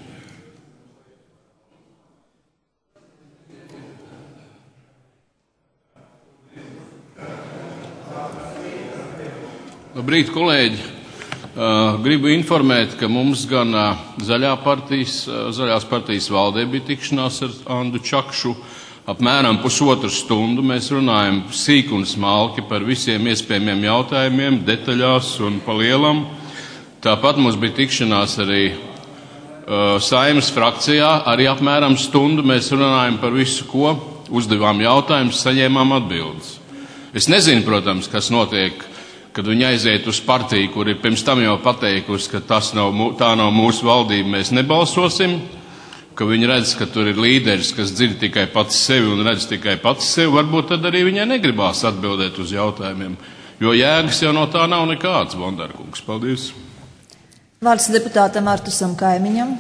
Labrīt, kolēģi! Gribu informēt, ka mums gan Zaļās partijas valdē bija tikšanās ar Andu Čakšu. Apmēram 1,5 stundu mēs runājam sīk un smalki par visiem iespējamiem jautājumiem, detaļās un pa lielam. Tāpat mums bija tikšanās arī Saeimas frakcijā, arī apmēram stundu mēs runājam par visu, ko uzdevām jautājumus, saņēmām atbildes. Es nezinu, protams, kas notiek, kad viņi aiziet uz partiju, kur ir pirms tam jau pateikusi, ka tā nav mūsu valdība, mēs nebalsosim, ka viņi redz, ka tur ir līderis, kas dzird tikai pats sevi un redz tikai pats sevi, varbūt tad arī viņai negribās atbildēt uz jautājumiem, jo jēgas jau no tā nav nekāds, Bondarkungs. Paldies! Vārds deputātam Artusam Kaimiņam.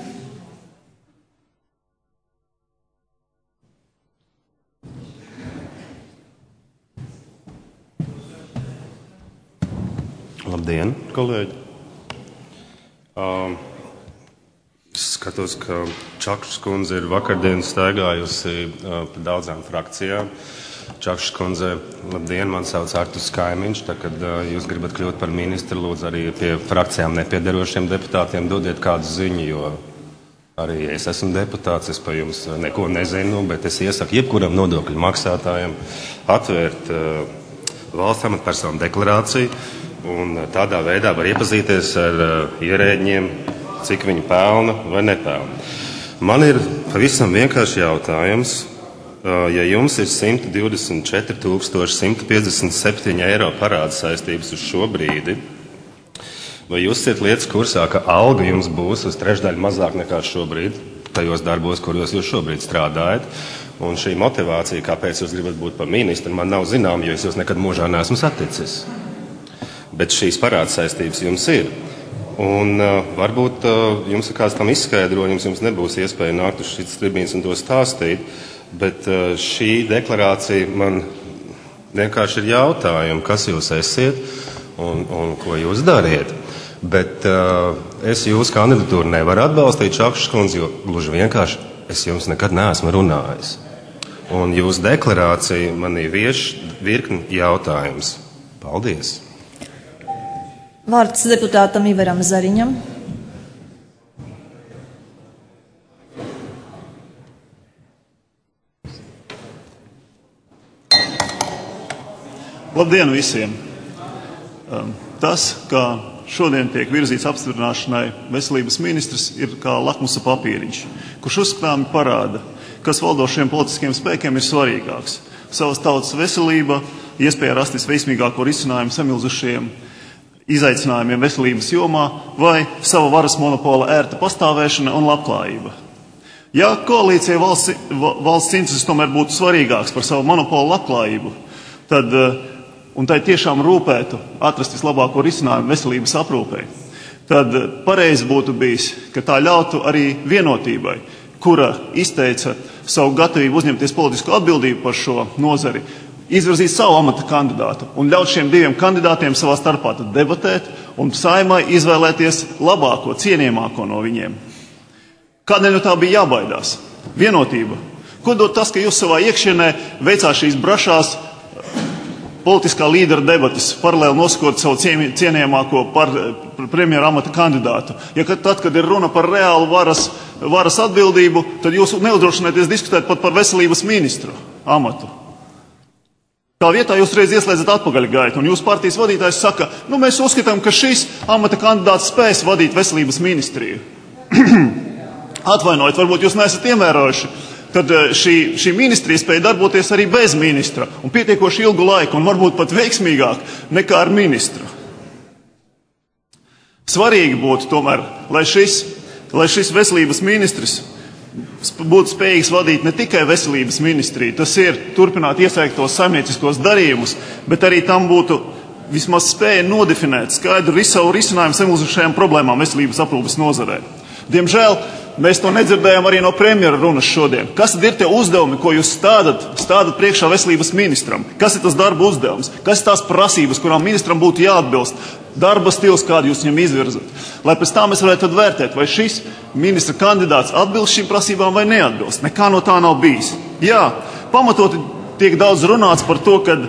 Labdien, kolēģi! Es skatos, ka Čakšas kundze ir vakardien staigājusi pa daudzām frakcijām. Čakšas kundze, labdien, man sauc Artus Kaimiņš. Tā, kad jūs gribat kļūt par ministru, lūdzu arī pie frakcijām nepiedarošiem deputātiem dodiet kādu ziņu, jo arī es esmu deputāts, es pa jums neko nezinu, bet es iesaku jebkuram nodokļu maksātājam atvērt valsts amatpersonu deklarāciju, un tādā veidā var iepazīties ar ierēģiem, cik viņi pelna vai nepelna. Man ir pavisam vienkārši jautājums. Ja jums ir 124,157 eiro parāda saistības uz šo brīdi, vai jūs esat lietas kursā, ka alga jums būs uz trešdaļu mazāk nekā šobrīd, tajos darbos, kuros jūs šobrīd strādājat, un šī motivācija, kāpēc jūs gribat būt par ministru, man nav zinām, jo es jūs nekad mūžā neesmu saticis. Bet šīs parāda saistības jums ir. Un varbūt jums ir kāds tam izskaidrojums, jums nebūs iespēja nākt uz šīs tribīnes un to stāstīt, bet šī deklarācija man vienkārši ir jautājumi, kas jūs esiet un ko jūs dariet. Bet es jūsu kandidatūru nevaru atbalstīt, Čakšas kundze, jo gluži vienkārši es jums nekad neesmu runājis. Un jūsu deklarācija manī vieš virkni jautājums. Paldies! Vārds deputātam Ivaram Zariņam. Labdien visiem! Tas, kā šodien tiek virzīts apstiprināšanai veselības ministrs, ir kā lakmusa papīriņš, kurš uzskatāmi parāda, kas valdošiem politiskiem spēkiem ir svarīgāks. Savas tautas veselība, iespēja rast visveiksmīgāko risinājumu samilzušajiem izaicinājumiem veselības jomā vai sava varas monopola ērta pastāvēšana un labklājība. Ja koalīcija valsts intereses tomēr būtu svarīgāks par savu monopolu labklājību, tad, un tai tiešām rūpētu atrast vislabāko risinājumu veselības aprūpei, tad pareizi būtu bijis, ka tā ļautu arī vienotībai, kura izteica savu gatavību uzņemties politisku atbildību par šo nozari, izvirzīt savu amata kandidātu un ļaut šiem diviem kandidātiem savā starpā debatēt un Saeimai izvēlēties labāko, cienījamāko no viņiem. Kādēļ no tā bija jābaidās? Vienotība. Ko dod tas, ka jūs savā iekšienē veicāt šīs brašās politiskā līdera debatas, paralēli nosakot savu cienījamāko premjera amata kandidātu? Ja tad, kad ir runa par reālu varas atbildību, tad jūs neuzdrošināties diskutēt pat par veselības ministru amatu. Tā vietā jūs reiz ieslēdzat atpakaļgaitu, un jūsu partijas vadītājs saka, mēs uzskatām, ka šis amata kandidāts spēs vadīt veselības ministriju. Atvainojiet, varbūt jūs neesat ievērojuši, tad šī ministrija spēja darboties arī bez ministra, un pietiekoši ilgu laiku, un varbūt pat veiksmīgāk nekā ar ministru. Svarīgi būtu tomēr, lai šis veselības ministrs būtu spējīgs vadīt ne tikai veselības ministriju, tas ir turpināt iesaiktos saimnieciskos darījumus, bet arī tam būtu vismaz spēja nodefinēt skaidru savu risinājumu samilzušajām problēmām veselības aprūpes nozarē. Diemžēl mēs to nedzirdējām arī no premjera runas šodien. Kas tad ir tie uzdevumi, ko jūs stādat priekšā veselības ministram? Kas ir tas darba uzdevums? Kas ir tās prasības, kurām ministram būtu jāatbilst? Darba stils, kādu jūs viņam izvirzat? Lai pēc tā mēs varētu tad vērtēt, vai šis ministra kandidāts atbilst šīm prasībām vai neatbilst. Nekā no tā nav bijis. Jā, pamatoti tiek daudz runāts par to, ka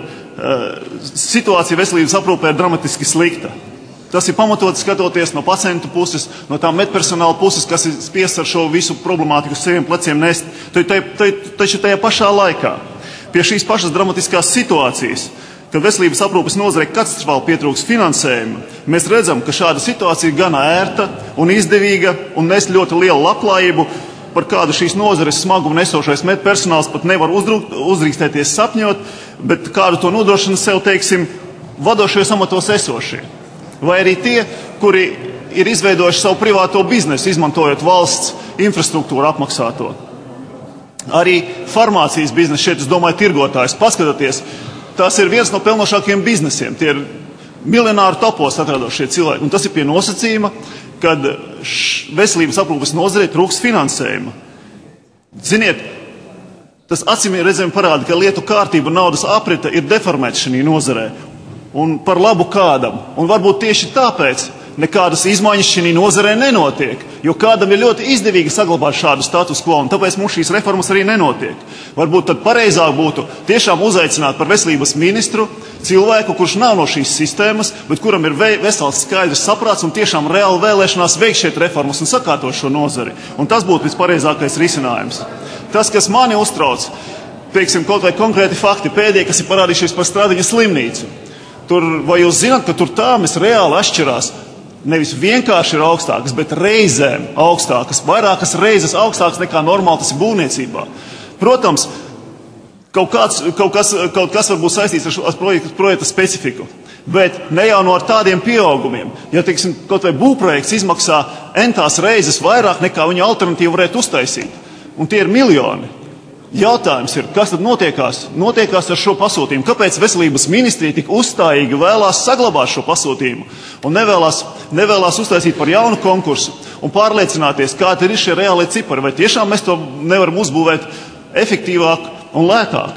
situācija veselības aprūpē ir dramatiski slikta. Tas ir pamatot skatoties no pacientu puses, no tā medpersonāla puses, kas ir spiests ar šo visu problemātiku uz saviem pleciem nest. Taču tajā pašā laikā, pie šīs pašas dramatiskās situācijas, kad veselības aprūpes nozarei katastrofāli pietrūks finansējuma, mēs redzam, ka šāda situācija ir gana ērta un izdevīga un nes ļoti lielu labklājību, par kādu šīs nozares smagumu nesošais medpersonāls pat nevar uzdrīkstēties sapņot, bet kādu to nodrošina sev, vadošajos amatos esošie. Vai arī tie, kuri ir izveidojuši savu privāto biznesu, izmantojot valsts infrastruktūru apmaksāto. Arī farmācijas biznesa šeit, es domāju, tirgotājs. Paskatieties, tas ir viens no pelnošākiem biznesiem. Tie ir miljonāru topos atradošie cilvēki. Un tas ir pie nosacījuma, kad veselības aprūpes nozarei trūks finansējuma. Ziniet, tas acīm redzami parāda, ka lietu kārtība un naudas aprita ir deformēta šajā nozarē. Un par labu kādam. Un varbūt tieši tāpēc nekādas izmaiņas šī nozarē nenotiek, jo kādam ir ļoti izdevīgi saglabāt šādu status quo, un tāpēc mums šīs reformas arī nenotiek. Varbūt tad pareizāk būtu tiešām uzaicināt par veselības ministru cilvēku, kurš nav no šīs sistēmas, bet kuram ir vesels skaidrs saprāts un tiešām reāli vēlēšanās veikt šeit reformas un sakārtot šo nozari. Un tas būtu vispareizākais risinājums. Tas, kas mani uztrauc, kaut vai konkrēti fakti, pēdējie, kas ir parādījušies par Stradiņa slimnīcu. Vai jūs zināt, ka tur tāmas reāli atšķirās? Nevis vienkārši ir augstākas, bet reizēm augstākas, vairākas reizes augstākas nekā normāli tas ir būvniecībā. Protams, kaut kas var būt saistīts ar projekta specifiku, bet ne jau no ar tādiem pieaugumiem. Ja, kaut vai būvprojekts izmaksā entās reizes vairāk nekā viņa alternatīvu varētu uztaisīt, un tie ir miljoni. Jautājums ir, kas tad notiekās ar šo pasūtījumu? Kāpēc veselības ministrija tik uzstājīgi vēlās saglabāt šo pasūtījumu un nevēlās uztaisīt par jaunu konkursu un pārliecināties, kādi ir šie reālie cipari? Vai tiešām mēs to nevaram uzbūvēt efektīvāk un lētāk?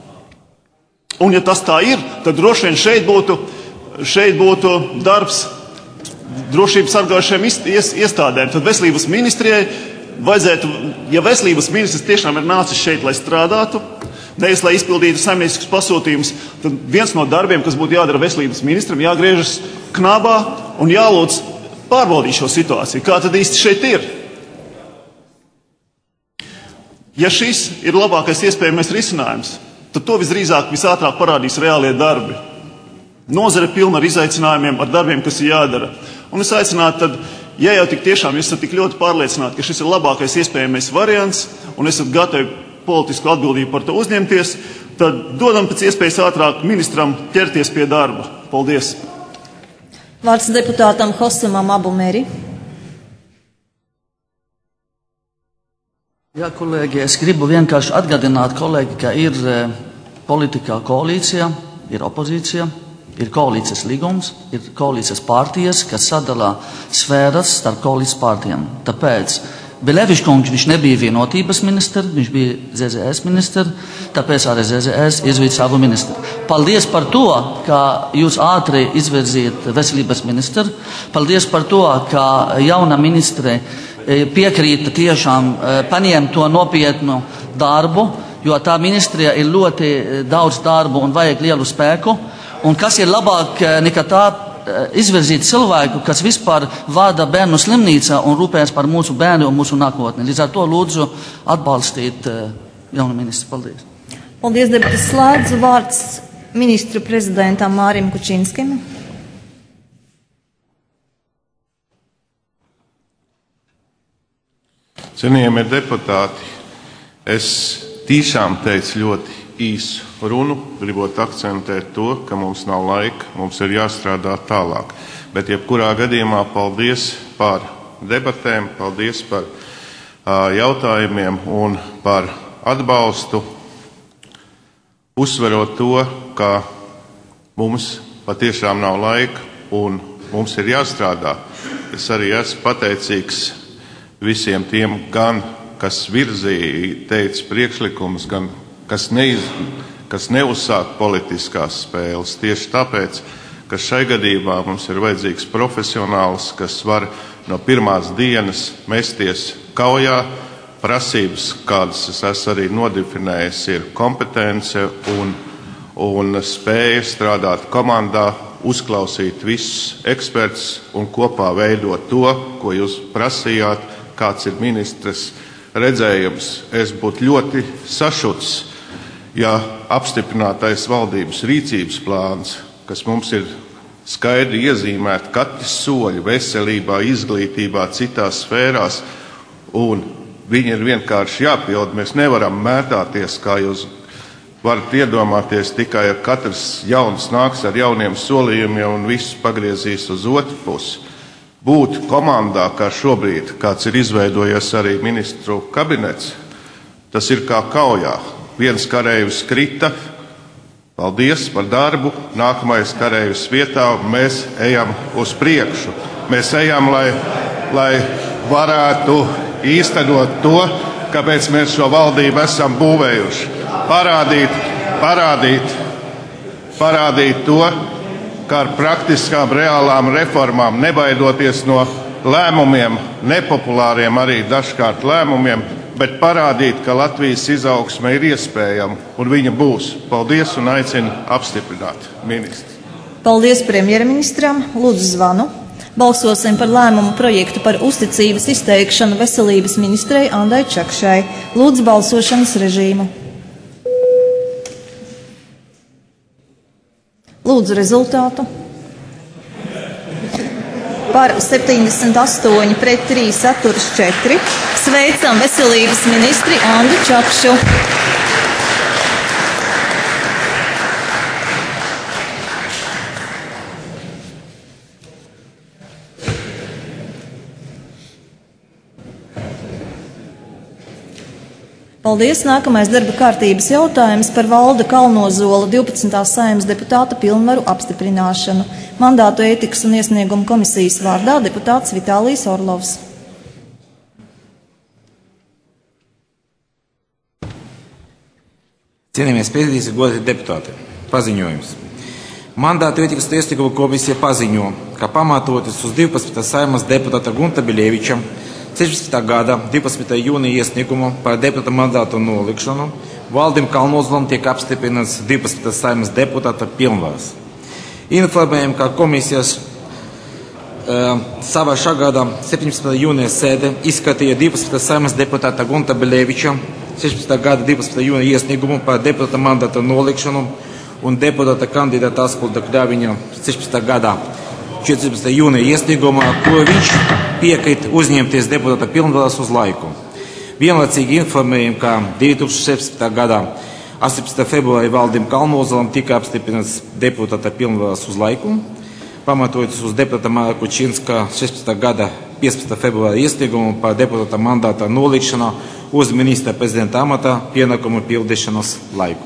Un ja tas tā ir, tad droši vien šeit būtu darbs drošības sargājušajiem iestādēm. Tad veselības ministrijai vajadzētu, ja veselības ministrs tiešām ir nācis šeit, lai strādātu, nevis lai izpildītu saimnieciskus pasūtījumus, tad viens no darbiem, kas būtu jādara veselības ministram, jāgriežas knabā un jālūdz pārbaudīt šo situāciju. Kā tad īsti šeit ir? Ja šis ir labākais iespējamais risinājums, tad to visdrīzāk visātrāk parādīs reālie darbi. nozare pilna ar izaicinājumiem, ar darbiem, kas ir jādara. Un es aicinātu, tad, ja jau tik tiešām jūs esat tik ļoti pārliecināti, ka šis ir labākais iespējamais variants un esat gatavi politisku atbildību par to uzņemties, tad dodam pēc iespējas ātrāk ministram ķerties pie darba. Paldies! Vārds deputātam Hosamam Abumeri. Jā, kolēģi, es gribu vienkārši atgādināt kolēģi, ka ir politikā koalīcija, ir opozīcija, ir koalīcijas līgums, ir koalīcijas partijas, kas sadalā sfēras starp koalīcijas partijām. Tāpēc Belevičs kungs, viņš nebija vienotības ministrs, viņš bija ZZS ministrs, tāpēc arī ZZS izvirzīja savu ministru. Paldies par to, ka jūs ātri izvirzījāt veselības ministru. Paldies par to, ka jauna ministre piekrīta tiešām paņemt to nopietnu darbu, jo tā ministrijā ir ļoti daudz darbu un vajag lielu spēku. Un kas ir labāk nekā tā izvirzīt cilvēku, kas vispār vada bērnu slimnīcā un rūpējas par mūsu bērnu un mūsu nākotni. Līdz ar to lūdzu atbalstīt jaunu ministru. Paldies. Paldies, debatas slēdzu. Vārds ministru prezidentam Mārim Kučinskim. Cienījamie deputāti, es tiešām teicu ļoti īsu runu, gribot akcentēt to, ka mums nav laika, mums ir jāstrādā tālāk. Bet jebkurā gadījumā paldies par debatēm, paldies par jautājumiem un par atbalstu, uzsverot to, ka mums patiešām nav laika un mums ir jāstrādā. Es arī esmu pateicīgs visiem tiem, gan kas virzīja, teica priekšlikumus, gan kas neuzsāk politiskās spēles. Tieši tāpēc, ka šai gadījumā mums ir vajadzīgs profesionāls, kas var no pirmās dienas mesties kaujā. Prasības, kādas es esmu arī nodefinējis, ir kompetence un spēja strādāt komandā, uzklausīt visus ekspertus un kopā veidot to, ko jūs prasījāt, kāds ir ministres redzējums. Es būtu ļoti sašuts, ja apstiprinātais valdības rīcības plāns, kas mums ir skaidri iezīmēti katri soļi veselībā, izglītībā, citās sfērās, un viņi ir vienkārši jāpild. Mēs nevaram mētāties, kā jūs varat iedomāties, tikai ar katrs jauns nāks ar jauniem solījumiem un viss pagriezīs uz otru pusi. Būt komandā, kā šobrīd, kāds ir izveidojies arī ministru kabinets, tas ir kā kaujā. Viens kareivs krita, paldies par darbu, nākamais kareivs vietā, un mēs ejam uz priekšu. Mēs ejam, lai varētu īstenot to, kāpēc mēs šo valdību esam būvējuši. Parādīt to, kā ar praktiskām reālām reformām, nebaidoties no lēmumiem, nepopulāriem arī dažkārt lēmumiem, bet parādīt, ka Latvijas izaugsme ir iespējama un viņa būs. Paldies un aicinu apstiprināt ministru. Paldies premjerministram. Lūdzu zvanu. Balsosim par lēmumu projektu par uzticības izteikšanu veselības ministrei Andai Čakšai. Lūdzu balsošanas režīmu. Lūdzu rezultātu. Par 78 pret 3 atturas 4. Sveicam veselības ministri Andu Čakšu. Paldies. Nākamais darba kārtības jautājums par Valda Kalnozola 12. Saeimas deputāta pilnvaru apstiprināšanu. Mandātu ētikas un iesniegumu komisijas vārdā deputāts Vitālijs Orlovs. Cienījamies prezidijas un godātie deputāti. Paziņojums. Mandātu ētikas un iesniegumu komisija paziņo, ka pamatoties uz 12. Saeimas deputāta Gunta Biļeviča 16. gada 12. jūnija iesniegumu par deputāta mandātu nolikšanu Valdim Kalnozolam tiek apstiprināts 12. Saeimas deputāta pilnvaras. Informējam, ka komisijas savā šā gada 17. jūnija sēde izskatīja 12. Saeimas deputāta Gunta Biļeviča 16. gada 12. jūnija iesniegumu par deputāta mandātu nolikšanu un deputāta kandidāta Askulda Kļaviņa 16. gada 14. jūnija iesniegumā, ko viņš piekrīt uzņemties deputāta pilnvaras uz laiku. Vienlaicīgi informējam, ka 2017. gada 18. februārī Valdim Kalnozalam tika apstiprināts deputāta pilnvaras uz laiku, pamatojoties uz deputāta Māra Kučinska 16. gada 15. februāra iesniegumu par deputāta mandāta nolīgšanu uz ministra prezidenta amata pienākumu pildīšanas laiku.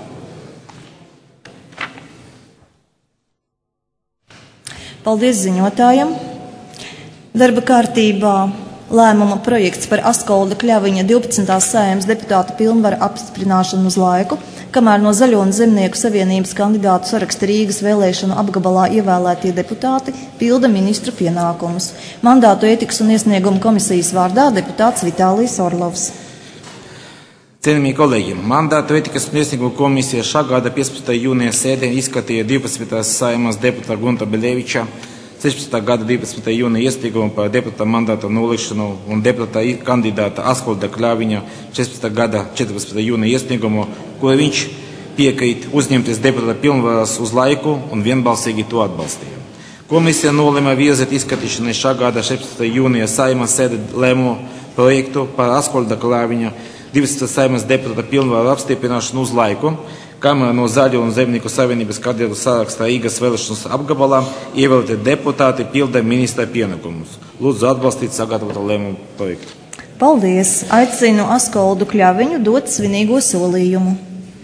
Paldies ziņotājam. Darba kārtībā lēmuma projekts par Askolda Kļaviņa 12. Saeimas deputāta pilnvaru apstiprināšanu uz laiku, kamēr no Zaļo un Zemnieku savienības kandidātu saraksta Rīgas vēlēšanu apgabalā ievēlētie deputāti pilda ministru pienākumus. Mandātu ētikas un iesniegumu komisijas vārdā deputāts Vitālijs Orlovs. Cienījamie kolēģi, mandātu ētikas un iesniegumu komisija šā gada 15. jūnija sēdē izskatīja 12. Saeimas deputāta Gunta Biļeviča 16. gada 12. jūnija iesniegumu par deputāta mandāta nolīgšanu un deputāta kandidāta Askolda Kļaviņa 16. gada 14. jūnija iesniegumu, ko viņš piekrīt uzņemties deputāta pilnvaras uz laiku un vienbalsīgi to atbalstīja. Komisija nolēma virzīt izskatīšanai šā gada 16. jūnija Saeimas sēdē lēmumu projektu par Askolda Kļaviņa 12. Saeimas deputāta pilnvaru apstiprināšanu uz laiku, kamēr no Zaļo un Zemnieku savienības kandidātu sarakstā Rīgas vēlēšanas apgabalā ievēlētie deputāti pilda ministra pienākumus. Lūdzu atbalstīt sagatavotu lēmumu projektu. Paldies! Aicinu Askoldu Kļaviņu dot svinīgo solījumu.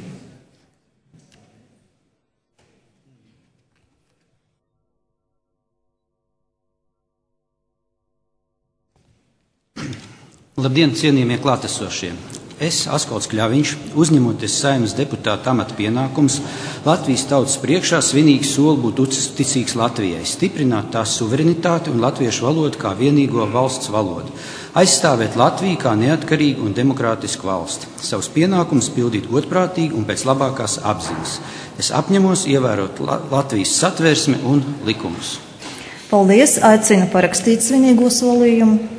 Labdien, cienījamie klātesošie! Es, Askolds Kļaviņš, uzņemoties Saeimas deputāta amata pienākums, Latvijas tautas priekšā svinīgi soli būt uzticīgs Latvijai, stiprināt tās suverenitāti un latviešu valodu kā vienīgo valsts valodu, aizstāvēt Latviju kā neatkarīgu un demokrātisku valsti, savus pienākumus pildīt godprātīgi un pēc labākās apziņas. Es apņemos ievērot Latvijas satversmi un likumus. Paldies! Aicinu parakstīt svinīgo solījumu.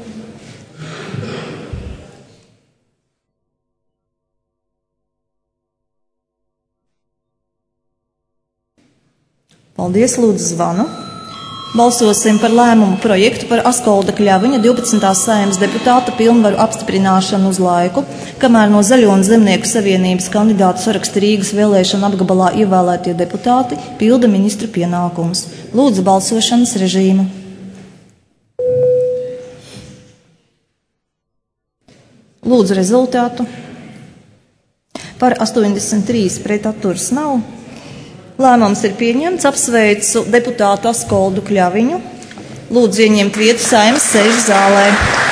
Paldies, lūdzu zvanu. Balsosim par lēmumu projektu par Askolda Kļaviņa 12. Saeimas deputāta pilnvaru apstiprināšanu uz laiku, kamēr no Zaļo un Zemnieku savienības kandidātu saraksta Rīgas vēlēšanu apgabalā ievēlētie deputāti pilda ministru pienākumus. Lūdzu balsošanas režīmu. Lūdzu rezultātu. Par 83 pret atturas nav. Lēmums ir pieņemts. Apsveicu deputātu Askoldu Kļaviņu. Lūdzu ieņemt vietu Saeimas sēžu zālē.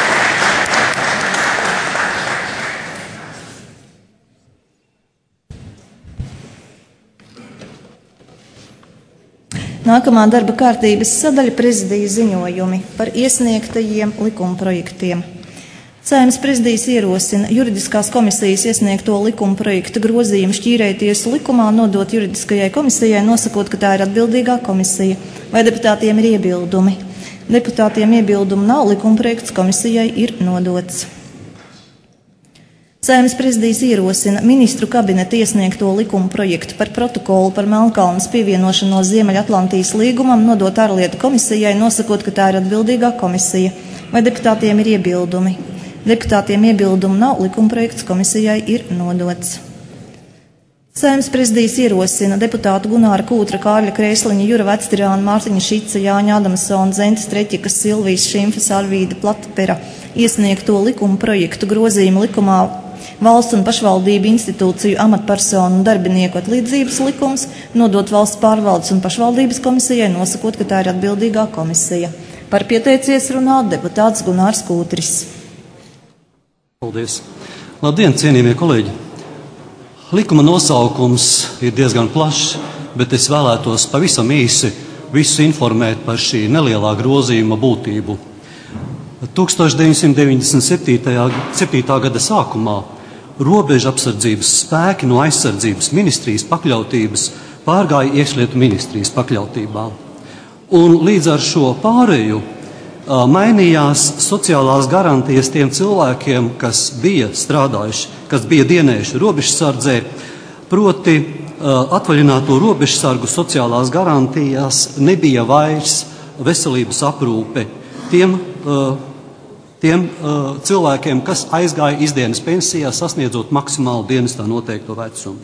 Nākamā darba kārtības sadaļa prezidija ziņojumi par iesniegtajiem likumprojektiem. Saeimas prezidijs ierosina juridiskās komisijas iesniegto likuma projekta grozījumu šķīrējtiesu likumā nodot juridiskajai komisijai, nosakot, ka tā ir atbildīgā komisija. Vai deputātiem ir iebildumi? Deputātiem iebildumu nav, likuma projekts komisijai ir nodots. Saeimas prezidijs ierosina ministru kabineta iesniegto likuma projektu par protokolu par Melnkalnes pievienošanos Ziemeļatlantijas līgumam nodot ārlietu komisijai, nosakot, ka tā ir atbildīgā komisija. Vai deputātiem ir iebildumi? Deputātiem iebildumu nav, likumprojekts komisijai ir nodots. Saeimas prezidijs ierosina deputātu Gunāra Kūtra, Kārļa Krēsliņa, Jura Vectirāna, Mārtiņa Šica, Jāņa Adamsona, Zentas Treķikas, Silvijas Šimfas, Arvīda Platpera iesniegto likuma projektu grozījumu likumā Valsts un pašvaldību institūciju amatpersonu un darbinieku atlīdzības likums nodot valsts pārvaldes un pašvaldības komisijai, nosakot, ka tā ir atbildīgā komisija. Par pieteicies runāt deputāts Gunārs Kūtris. Paldies! Labdien, cienījamie kolēģi! Likuma nosaukums ir diezgan plašs, bet es vēlētos pavisam īsi visus informēt par šī nelielā grozījuma būtību. 1997. gada sākumā robeža apsardzības spēki no aizsardzības ministrijas pakļautības pārgāja iekšlietu ministrijas pakļautībā. Un līdz ar šo pārēju mainījās sociālās garantijas tiem cilvēkiem, kas bija strādājuši, kas bija dienējuši robežsardzē, proti atvaļināto robežsargu sociālās garantijās nebija vairs veselības aprūpe tiem cilvēkiem, kas aizgāja izdienas pensijā, sasniedzot maksimālu dienestā noteikto vecumu.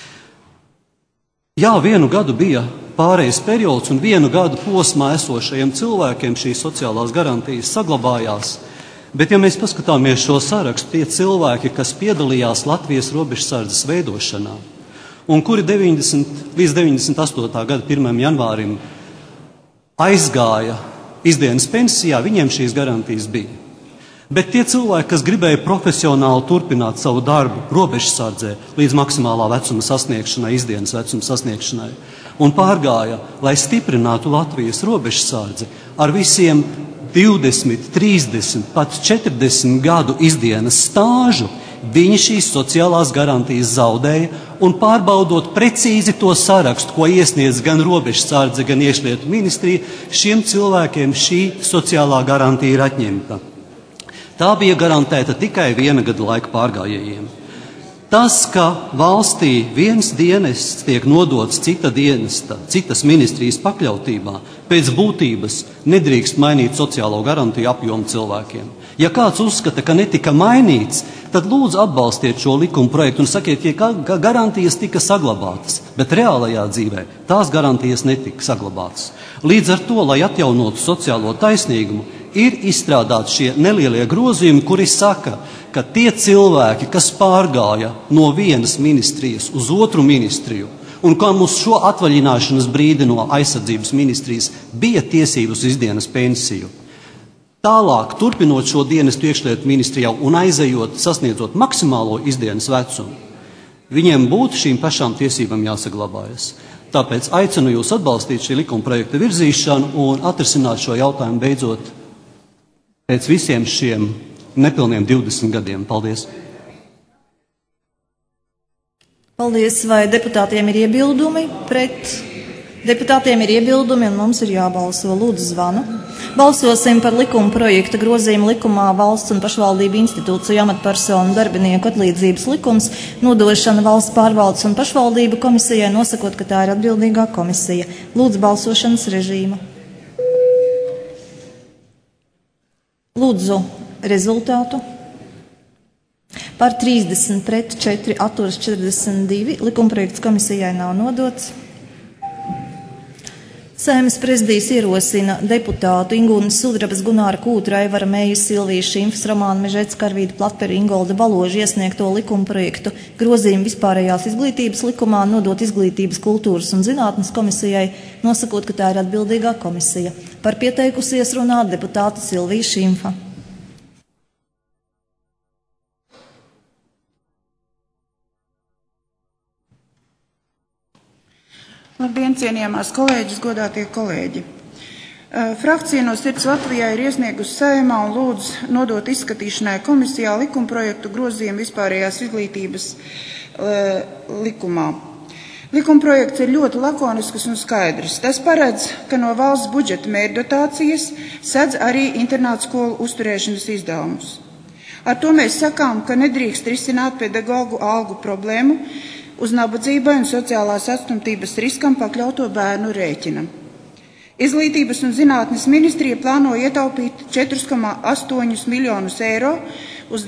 Jā, 1 gadu bija pārejas periods, un 1 gadu posmā esošajiem cilvēkiem šīs sociālās garantijas saglabājās. Bet, ja mēs paskatāmies šo sarakstu, tie cilvēki, kas piedalījās Latvijas robežsardzes veidošanā, un kuri līdz 98. gada 1. janvārim aizgāja izdienas pensijā, viņiem šīs garantijas bija. Bet tie cilvēki, kas gribēja profesionāli turpināt savu darbu robežsardzē līdz maksimālā vecuma sasniegšanai, izdienas vecuma sasniegšanai, un pārgāja, lai stiprinātu Latvijas robežsardzi ar visiem 20, 30, pat 40 gadu izdienas stāžu, viņi šīs sociālās garantijas zaudēja, un pārbaudot precīzi to sarakstu, ko iesniedz gan robežsardze, gan iekšlietu ministrija, šiem cilvēkiem šī sociālā garantija ir atņemta. Tā bija garantēta tikai 1 gada laika pārgājējiem. Tas, ka valstī viens dienests tiek nodots cita dienesta, citas ministrijas pakļautībā, pēc būtības nedrīkst mainīt sociālo garantiju apjomu cilvēkiem. Ja kāds uzskata, ka netika mainīts, tad lūdzu atbalstiet šo likuma projektu un sakiet, ka garantijas tika saglabātas, bet reālajā dzīvē tās garantijas netika saglabātas. Līdz ar to, lai atjaunotu sociālo taisnīgumu, ir izstrādāti šie nelielie grozījumi, kuri saka, ka tie cilvēki, kas pārgāja no vienas ministrijas uz otru ministriju, un kam uz šo atvaļināšanas brīdi no aizsardzības ministrijas bija tiesības uz izdienas pensiju, tālāk, turpinot šo dienestu iekšlietu ministrijā un aizejot, sasniedzot maksimālo izdienas vecumu, viņiem būtu šīm pašām tiesībām jāsaglabājas. Tāpēc aicinu jūs atbalstīt šī likuma projekta virzīšanu un atrisināt šo jautājumu beidzot pēc visiem šiem nepilniem 20 gadiem. Paldies! Paldies! Vai deputātiem ir iebildumi? Pret deputātiem ir iebildumi un mums ir jābalso. Lūdzu zvanu. Balsosim par likuma projekta grozījumu likumā valsts un pašvaldību institūciju amatpersonu darbinieku atlīdzības likums, nodošana valsts pārvaldes un pašvaldību komisijai, nosakot, ka tā ir atbildīgā komisija. Lūdzu balsošanas režīmu. Lūdzu rezultātu. Par 30 pret 4 atturas 42. Likumprojekts komisijai nav nodots. Saeimas prezidijs ierosina deputātu Ingūnas Sudrabas, Gunāra Kūtra, Aivara Mejas, Silvijas Šimfas, Romāna Mežets, Karvīda Platpera, Ingolda Baloža iesniegto likumprojektu grozījumu vispārējās izglītības likumā, nodot Izglītības, kultūras un zinātnes komisijai, nosakot, ka tā ir atbildīgā komisija. Par pieteikusies runāt deputāta Silvija Šimfa. Labdien, cienījamās kolēģis, godātie kolēģi. Frakcija No sirds Latvijā ir iesniegusi Saeimā un lūdz nodot izskatīšanai komisijā likumprojektu grozījumu vispārējās izglītības likumā. Likumprojekts ir ļoti lakonisks un skaidrs. Tas paredz, ka no valsts budžeta mērķdotācijas sedz arī internātu skolu uzturēšanas izdevumus. Ar to mēs sakām, ka nedrīkst risināt pedagogu algu problēmu uz nabadzībai un sociālās atstumtības riskam pakļauto bērnu rēķina. Izglītības un zinātnes ministrija plāno ietaupīt 4,8 miljonus eiro uz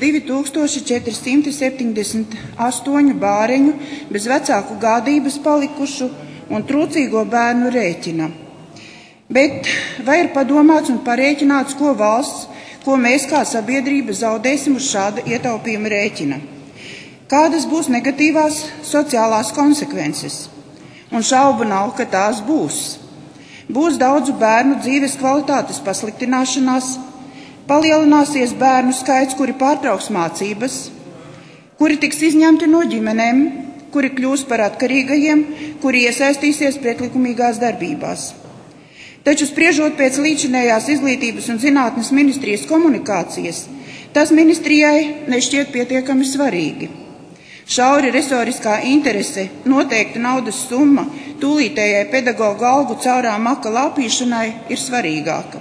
2478 bāreņu bez vecāku gādības palikušu un trūcīgo bērnu rēķina. Bet vai ir padomāts un parēķināts, ko mēs kā sabiedrība zaudēsim uz šāda ietaupījuma rēķina? Kādas būs negatīvās sociālās konsekvences? Un šaubu nav, ka tās būs. Būs daudzu bērnu dzīves kvalitātes pasliktināšanās, palielināsies bērnu skaits, kuri pārtrauks mācības, kuri tiks izņemti no ģimenēm, kuri kļūs par atkarīgajiem, kuri iesaistīsies pretlikumīgās darbībās. Taču spriežot pēc līdzinējās izglītības un zinātnes ministrijas komunikācijas, tas ministrijai nešķiet pietiekami svarīgi. Šauri resoriskā interese noteikta naudas summa tūlītējai pedagogu algu caurām maka lāpīšanai ir svarīgāka.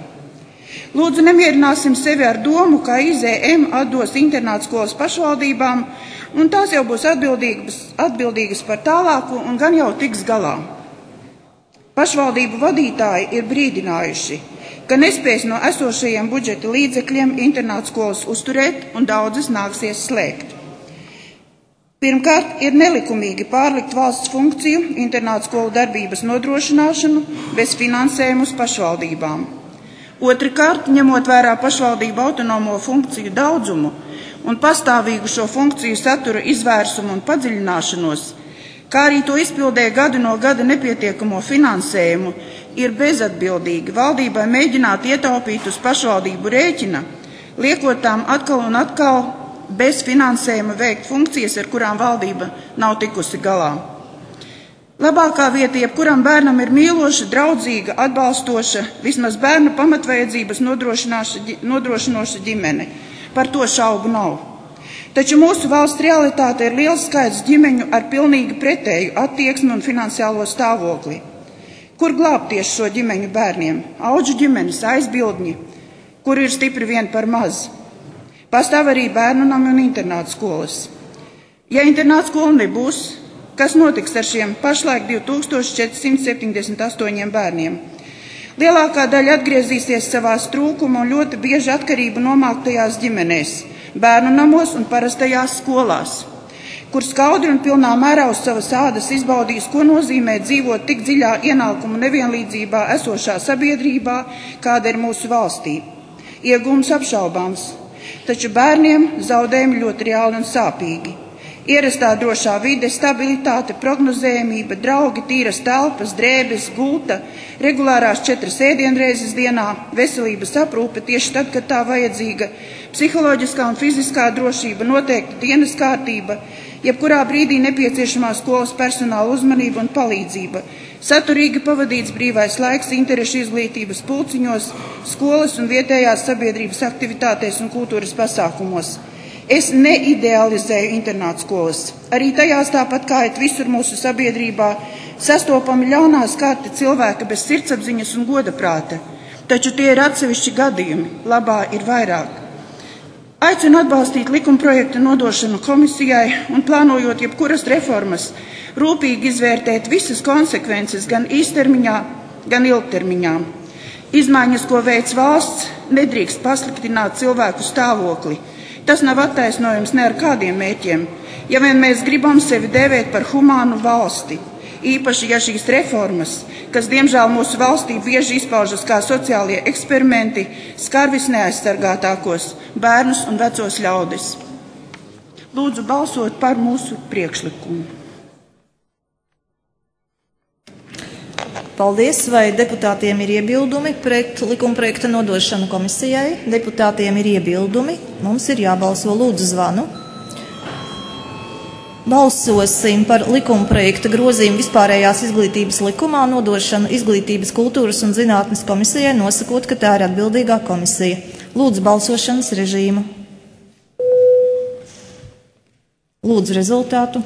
Lūdzu, nemierināsim sevi ar domu, ka IZM atdos internātskolas pašvaldībām un tās jau būs atbildīgas par tālāko un gan jau tiks galā. Pašvaldību vadītāji ir brīdinājuši, ka nespēs no esošajiem budžeta līdzekļiem internātu skolas uzturēt un daudzas nāksies slēgt. Pirmkārt, ir nelikumīgi pārlikt valsts funkciju internātu skolu darbības nodrošināšanu bez finansējumu uz pašvaldībām. Otrakārt, ņemot vērā pašvaldību autonomo funkciju daudzumu un pastāvīgu šo funkciju satura izvērsumu un padziļināšanos, kā arī to izpildē gadu no gada nepietiekamo finansējumu, ir bezatbildīgi valdībai mēģināt ietaupīt uz pašvaldību rēķina, liekot tām atkal un atkal bez finansējuma veikt funkcijas, ar kurām valdība nav tikusi galā. Labākā vieta jebkuram bērnam ir mīloša, draudzīga, atbalstoša, vismaz bērna pamatvajadzības nodrošinoša ģimene. Par to šaubu nav. Taču mūsu valsts realitāte ir liels skaits ģimeņu ar pilnīgi pretēju attieksmi un finansiālo stāvokli. Kur glābt tieši šo ģimeņu bērniem? Audžu ģimenes, aizbildņi, kur ir stipri vien par maz. Pastāv arī bērnu nami un internātu skolas. Ja internātu skola nebūs, kas notiks ar šiem pašlaik 2478 bērniem? Lielākā daļa atgriezīsies savās trūkuma un ļoti bieži atkarību nomāktajās ģimenēs, bērnu namos un parastajās skolās, kur skaudri un pilnā mērā uz savas ādas izbaudīs, ko nozīmē dzīvot tik dziļā ienākumu nevienlīdzībā esošā sabiedrībā, kāda ir mūsu valstī. Iegūms apšaubāms. Taču bērniem zaudējumi ļoti reāli un sāpīgi. Ierastā drošā vide, stabilitāte, prognozējamība, draugi, tīras telpas, drēbes, gulta, regulārās 4 ēdienreizes dienā, veselības aprūpe tieši tad, kad tā vajadzīga, psiholoģiskā un fiziskā drošība, noteikta dienas kārtība, jebkurā brīdī nepieciešamā skolas personāla uzmanība un palīdzība, saturīgi pavadīts brīvais laiks interešu izglītības pulciņos, skolas un vietējās sabiedrības aktivitātēs un kultūras pasākumos. Es neidealizēju internātu skolas. Arī tajās tāpat kā it visur mūsu sabiedrībā sastopami ļaunā skarti cilvēka bez sirdsapziņas un godaprāta. Taču tie ir atsevišķi gadījumi, labā ir vairāk. Aicinu atbalstīt likumprojekta nodošanu komisijai un plānojot jebkuras reformas, rūpīgi izvērtēt visas konsekvences gan īstermiņā, gan ilgtermiņā. Izmaiņas, ko veic valsts, nedrīkst pasliktināt cilvēku stāvokli. Tas nav attaisnojums ne ar kādiem mērķiem, ja vien mēs gribam sevi dēvēt par humānu valsti. Īpaši, ja šīs reformas, kas diemžēl mūsu valstī bieži izpaužas kā sociālie eksperimenti, skar visneaizsargātākos bērnus un vecos ļaudis. Lūdzu balsot par mūsu priekšlikumu. Paldies, vai deputātiem ir iebildumi pret likumprojekta nodošanu komisijai? Deputātiem ir iebildumi, mums ir jābalso, lūdzu zvanu. Balsosim par likumprojekta grozījumu vispārējās izglītības likumā nodošanu Izglītības, kultūras un zinātnes komisijai, nosakot, ka tā ir atbildīgā komisija. Lūdzu balsošanas režīmu. Lūdzu rezultātu.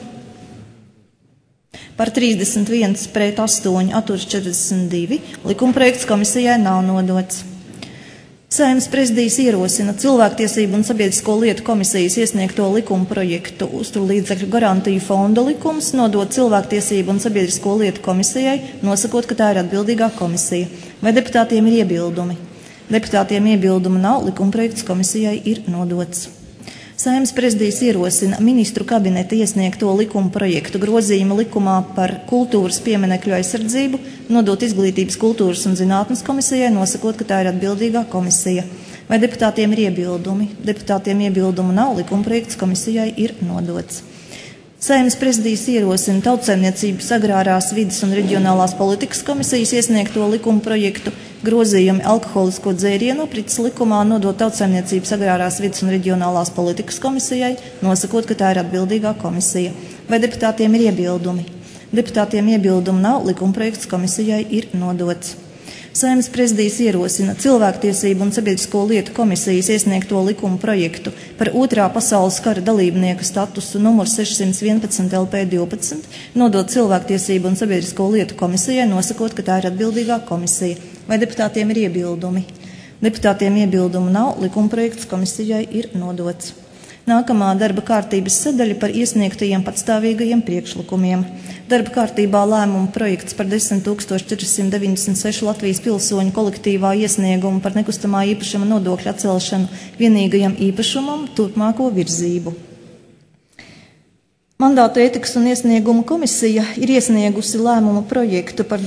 Par 31 pret 8 atturas 42. Likumprojekts komisijai nav nodots. Saeimas prezidijs ierosina Cilvēktiesību un sabiedrisko lietu komisijas iesniegto likuma projektu uzturlīdzekļu garantiju fonda likums nodot Cilvēktiesību un sabiedrisko lietu komisijai, nosakot, ka tā ir atbildīgā komisija. Vai deputātiem ir iebildumi? Deputātiem iebildumu nav, likumprojekts komisijai ir nodots. Saeimas prezidijs ierosina ministru kabineta iesniegto likuma projektu grozījumu likumā par kultūras pieminekļu aizsardzību, nodot Izglītības, kultūras un zinātnes komisijai, nosakot, ka tā ir atbildīgā komisija. Vai deputātiem ir iebildumi? Deputātiem iebildumu nav, likumprojekts komisijai ir nodots. Saeimas prezidijs ierosina Tautsaimniecības, agrārās vides un reģionālās politikas komisijas iesniegto likuma projektu grozījumi alkoholisko dzērienu aprits likumā nodot Tautsaimniecības, agrārās vides un reģionālās politikas komisijai, nosakot, ka tā ir atbildīgā komisija. Vai deputātiem ir iebildumi? Deputātiem iebildumu nav, likumprojekts komisijai ir nodots. Saeimas prezidijs ierosina Cilvēktiesību un sabiedrisko lietu komisijas iesniegto likuma projektu par Otrā pasaules kara dalībnieka statusu numur 611 LP 12, nodot Cilvēktiesību un sabiedrisko lietu komisijai, nosakot, ka tā ir atbildīgā komisija. Vai deputātiem ir iebildumi? Deputātiem iebildumu nav, likumprojekts komisijai ir nodots. Nākamā darba kārtības sadaļa par iesniegtajiem patstāvīgajiem priekšlikumiem. Darba kārtībā lēmuma projekts par 10,496 Latvijas pilsoņu kolektīvā iesniegumu par nekustamā īpašuma nodokļa atcelšanu vienīgajam īpašumam turpmāko virzību. Mandātu ētikas un iesniegumu komisija ir iesniegusi lēmumu projektu par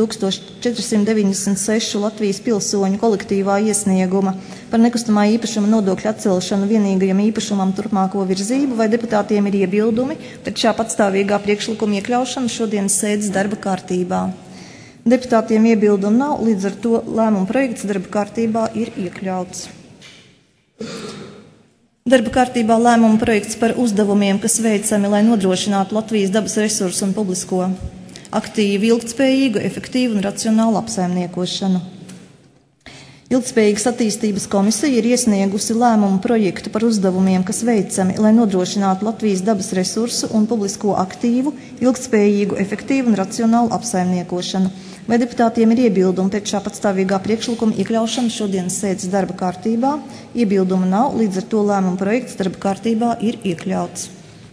10,496 Latvijas pilsoņu kolektīvā iesnieguma par nekustamā īpašuma nodokļa atcelšanu vienīgajam īpašumam turpmāko virzību, vai deputātiem ir iebildumi pret šā patstāvīgā priekšlikuma iekļaušanu šodienas sēdes darba kārtībā. Deputātiem iebildumu nav, līdz ar to lēmuma projekts darba kārtībā ir iekļauts. Darba kārtībā lēmuma projekts par uzdevumiem, kas veicami, lai nodrošinātu Latvijas dabas resursu un publisko aktīvu ilgtspējīgu, efektīvu un racionālu apsaimniekošanu. Ilgtspējīgas attīstības komisija ir iesniegusi lēmumu projektu par uzdevumiem, kas veicami, lai nodrošinātu Latvijas dabas resursu un publisko aktīvu ilgtspējīgu, efektīvu un racionālu apsaimniekošanu. Vai deputātiem ir iebildumi pret šā patstāvīgā priekšlikuma iekļaušanu šodienas sēdes darba kārtībā? Iebildumu nav, līdz ar to lēmuma projekts darba kārtībā ir iekļauts.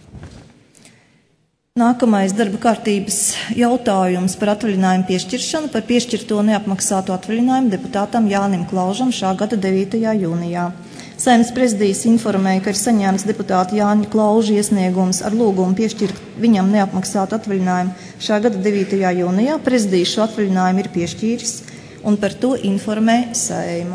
Nākamais darba kārtības jautājums par atvaļinājumu piešķiršanu, par piešķirto neapmaksāto atvaļinājumu deputātam Jānim Klaužam šā gada 9. jūnijā. Saeimas prezidijas informēja, ka ir saņēmis deputāta Jāņa Klauža iesniegums ar lūgumu piešķirt viņam neapmaksātu atvaļinājumu šā gada 9. jūnijā. Prezidija šo atvaļinājumu ir piešķīris un par to informē Saimu.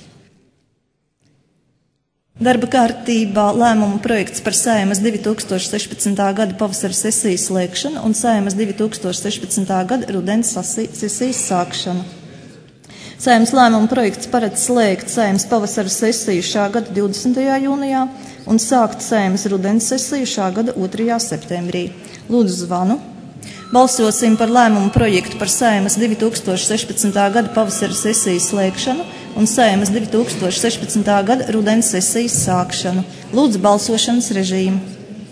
Darba kārtībā lēmuma projekts par Saimas 2016. gada pavasara sesijas slēgšanu un Saimas 2016. gada rudens sesijas sākšanu. Saeimas lēmuma projekts paredz slēgt Saeimas pavasara sesiju šā gada 20. jūnijā un sākt Saeimas rudens sesiju šā gada 2. septembrī. Lūdzu zvanu. Balsosim par lēmumu projektu par Saeimas 2016. gada pavasara sesijas slēgšanu un Saeimas 2016. gada rudens sesijas sākšanu. Lūdzu balsošanas režīmu.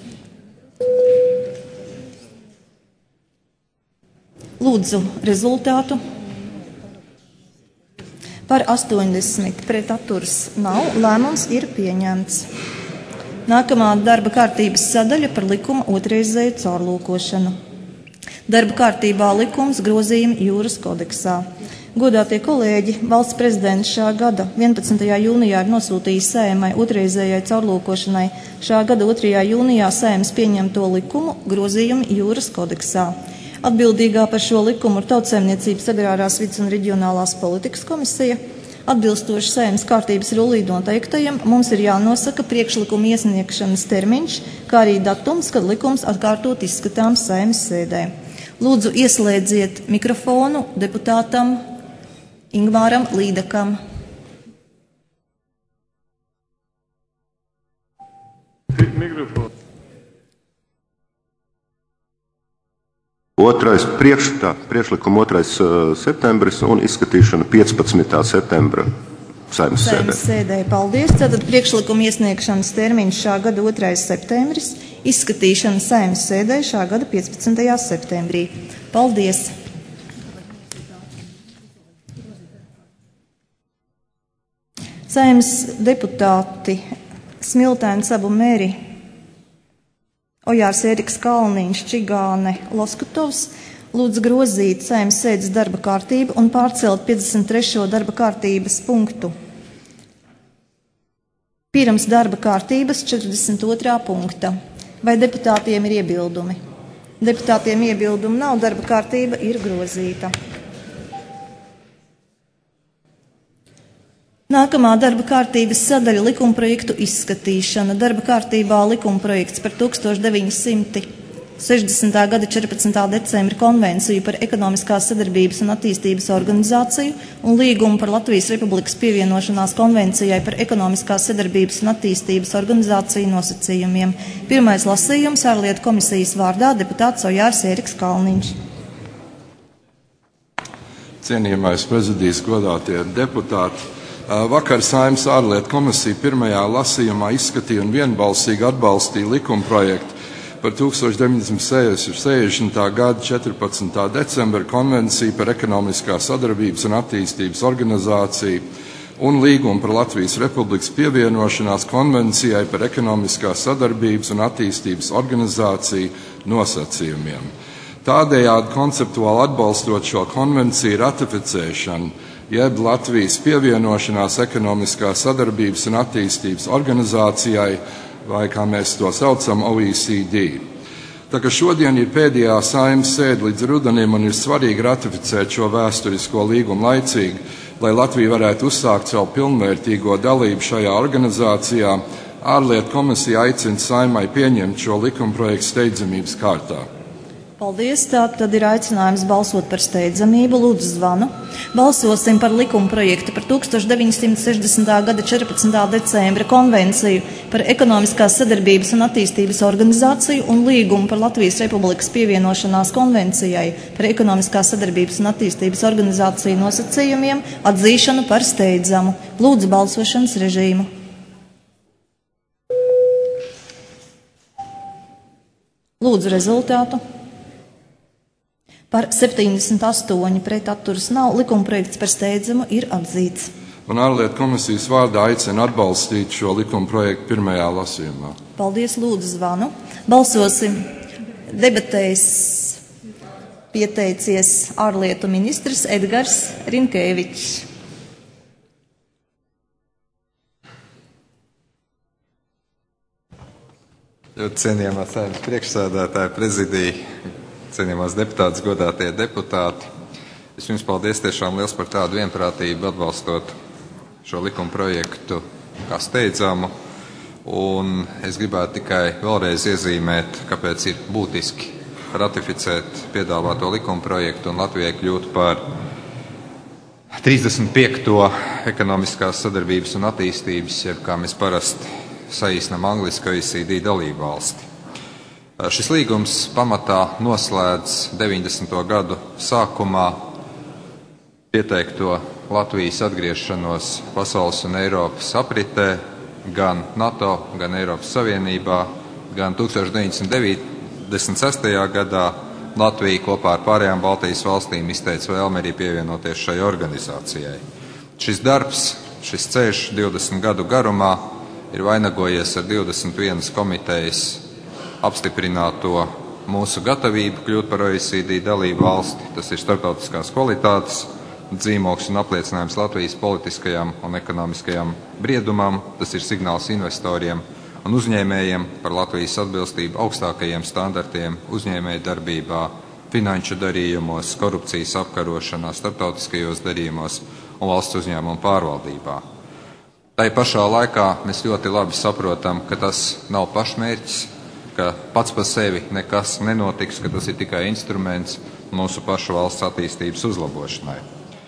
Lūdzu rezultātu. Par 80 pret atturas nav, lēmums ir pieņemts. Nākamā darba kārtības sadaļa par likuma otrreizēju caurlūkošanu. Darba kārtībā likums grozījumi Jūras kodeksā. Godātie kolēģi, valsts prezidents šā gada 11. jūnijā ir nosūtījis Saeimai otrreizējai caurlūkošanai šā gada 2. jūnijā Saeimas pieņemto likumu grozījumi Jūras kodeksā. Atbildīgā par šo likumu ir Tautsaimniecības agrārās vides un reģionālās politikas komisija. Atbilstoši Saeimas kārtības rullī noteiktajam, mums ir jānosaka priekšlikuma iesniegšanas termiņš, kā arī datums, kad likums atkārtot izskatāms Saeimas sēdē. Lūdzu, ieslēdziet mikrofonu deputātam Ingmāram Līdakam. Priekšlikuma 2. septembris un izskatīšana 15. septembra Saeimas sēdē. Paldies. Tātad priekšlikuma iesniegšanas termiņš šā gada 2. septembris, izskatīšana Saeimas sēdē šā gada 15. septembrī. Paldies. Saeimas deputāti Smiltēns Abu Mēri, Ojārs Ēriks Kalniņš, Čigāne, Loskutovs lūdz grozīt Saeimas sēdes darba kārtību un pārcelt 53. darba kārtības punktu pirms darba kārtības 42. punkta. Vai deputātiem ir iebildumi? Deputātiem iebildumi nav, darba kārtība ir grozīta. Nākamā darba kārtības sadaļa likumprojektu izskatīšana. Darba kārtībā likumprojekts par 1960. gada 14. decembra konvenciju par ekonomiskās sadarbības un attīstības organizāciju un līgumu par Latvijas Republikas pievienošanās konvencijai par ekonomiskās sadarbības un attīstības organizāciju nosacījumiem. Pirmais lasījums ārlietu komisijas vārdā deputāts Ojārs Ēriks Kalniņš. Cienījamais prezidijas, godātie deputāti, vakar Saeimas ārlietu komisija pirmajā lasījumā izskatīja un vienbalsīgi atbalstīja likumprojektu par 1960. gada 14. decembra konvenciju par ekonomiskās sadarbības un attīstības organizāciju un līgumu par Latvijas Republikas pievienošanās konvencijai par ekonomiskās sadarbības un attīstības organizāciju nosacījumiem. Tādējādi konceptuāli atbalstot šo konvenciju ratificēšanu, jeb Latvijas pievienošanās ekonomiskās sadarbības un attīstības organizācijai, vai kā mēs to saucam, OECD. Tā kā šodien ir pēdējā Saeimas sēde līdz rudenim un ir svarīgi ratificēt šo vēsturisko līgumu laicīgi, lai Latvija varētu uzsākt savu pilnvērtīgo dalību šajā organizācijā, ārlietu komisija aicina Saeimai pieņemt šo likumprojektu steidzamības kārtā. Paldies, tad ir aicinājums balsot par steidzamību. Lūdzu zvanu. Balsosim par likuma projektu par 1960. gada 14. decembra konvenciju par ekonomiskās sadarbības un attīstības organizāciju un līgumu par Latvijas Republikas pievienošanās konvencijai par ekonomiskās sadarbības un attīstības organizāciju nosacījumiem atzīšanu par steidzamu. Lūdzu balsošanas režīmu. Lūdzu rezultātu. Par 78 pret atturas nav. Likumprojekts par steidzamu ir atzīts. Un ārlietu komisijas vārdā aicina atbalstīt šo likumprojektu pirmajā lasījumā. Paldies, lūdzu zvanu. Balsosim. Debatēs pieteicies ārlietu ministrs Edgars Rinkēvičs. Ļoti cienījamā Saeimas priekšsēdētāja, prezidija, cienījamās deputātes, godātie deputāti. Vispirms paldies tiešām liels par tādu vienprātību atbalstot šo likuma projektu kā steidzamu. Un es gribētu tikai vēlreiz iezīmēt, kāpēc ir būtiski ratificēt piedāvāto likuma projektu un Latvijai kļūt par 35. ekonomiskās sadarbības un attīstības, jeb kā mēs parasti saīsinām angliski OECD dalību valsti. Šis līgums pamatā noslēdz 90. gadu sākumā pieteikto Latvijas atgriešanos pasaules un Eiropas apritē, gan NATO, gan Eiropas Savienībā, gan 1996. gadā Latvija kopā ar pārējām Baltijas valstīm izteica vēlmi arī pievienoties šai organizācijai. Šis darbs, šis ceļš 20 gadu garumā ir vainagojies ar 21 komitejas apstiprināto mūsu gatavību kļūt par OECD dalību valsti. Tas ir starptautiskās kvalitātes dzīmoks un apliecinājums Latvijas politiskajam un ekonomiskajam briedumam. Tas ir signāls investoriem un uzņēmējiem par Latvijas atbilstību augstākajiem standartiem uzņēmēju darbībā, finanšu darījumos, korupcijas apkarošanā, starptautiskajos darījumos un valsts uzņēmumu pārvaldībā. Tai pašā laikā mēs ļoti labi saprotam, ka tas nav pašmērķis, ka pats par sevi nekas nenotiks, ka tas ir tikai instruments mūsu pašu valsts attīstības uzlabošanai.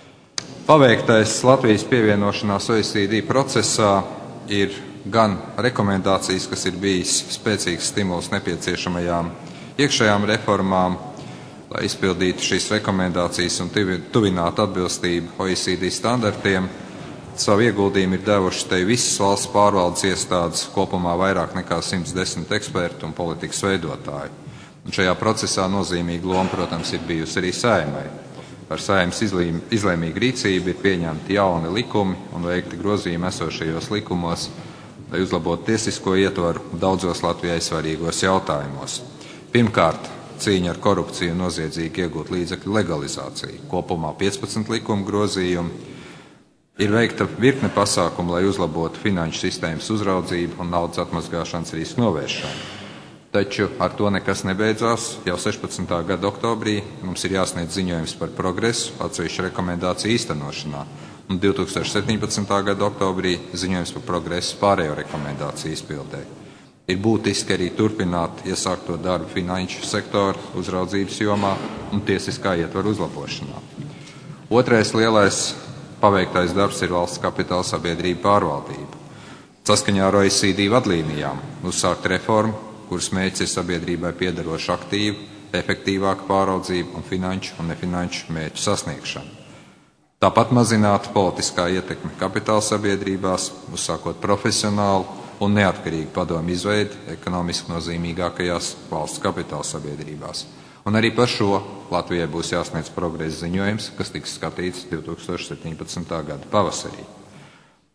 Paveiktais Latvijas pievienošanās OECD procesā ir gan rekomendācijas, kas ir bijis spēcīgs stimuls nepieciešamajām iekšējām reformām, lai izpildītu šīs rekomendācijas un tuvinātu atbilstību OECD standartiem. Savu ieguldījumu ir devuši te visas valsts pārvaldes iestādes, kopumā vairāk nekā 110 ekspertu un politikas veidotāju. Un šajā procesā nozīmīga loma, protams, ir bijusi arī Saeimai. Ar Saeimas izlēmīgu rīcību ir pieņemti jauni likumi un veikti grozījumi esošajos likumos, lai uzlabotu tiesisko ietvaru daudzos Latvijai svarīgos jautājumos. Pirmkārt, cīņa ar korupciju un noziedzīgi iegūt līdzekļu legalizāciju. Kopumā 15 likuma grozījumi. Ir veikta virkne pasākumu, lai uzlabotu finanšu sistēmas uzraudzību un naudas atmazgāšanas risku novēršanu. Taču ar to nekas nebeidzās. Jau 16. gada oktobrī mums ir jāsniedz ziņojums par progresu atsevišķu rekomendāciju īstenošanā. Un 2017. gada oktobrī ziņojums par progresu pārējo rekomendāciju izpildē. Ir būtiski arī turpināt iesākto darbu finanšu sektoru uzraudzības jomā un tiesiskā ietvaru uzlabošanā. Otrais lielais paveiktais darbs ir valsts kapitāla sabiedrība pārvaldība. Saskaņā ar OECD vadlīnijām uzsākt reformu, kuras mērķis ir sabiedrībai piederošu aktīvu, efektīvāku pāraudzību un finanšu un nefinanšu mērķu sasniegšanu. Tāpat mazināt politiskā ietekme kapitāla sabiedrībās, uzsākot profesionālu un neatkarīgu padomu izveidi ekonomiski nozīmīgākajās valsts kapitāla sabiedrībās. Un arī par šo Latvijai būs jāsniedz progresa ziņojums, kas tiks skatīts 2017. gada pavasarī.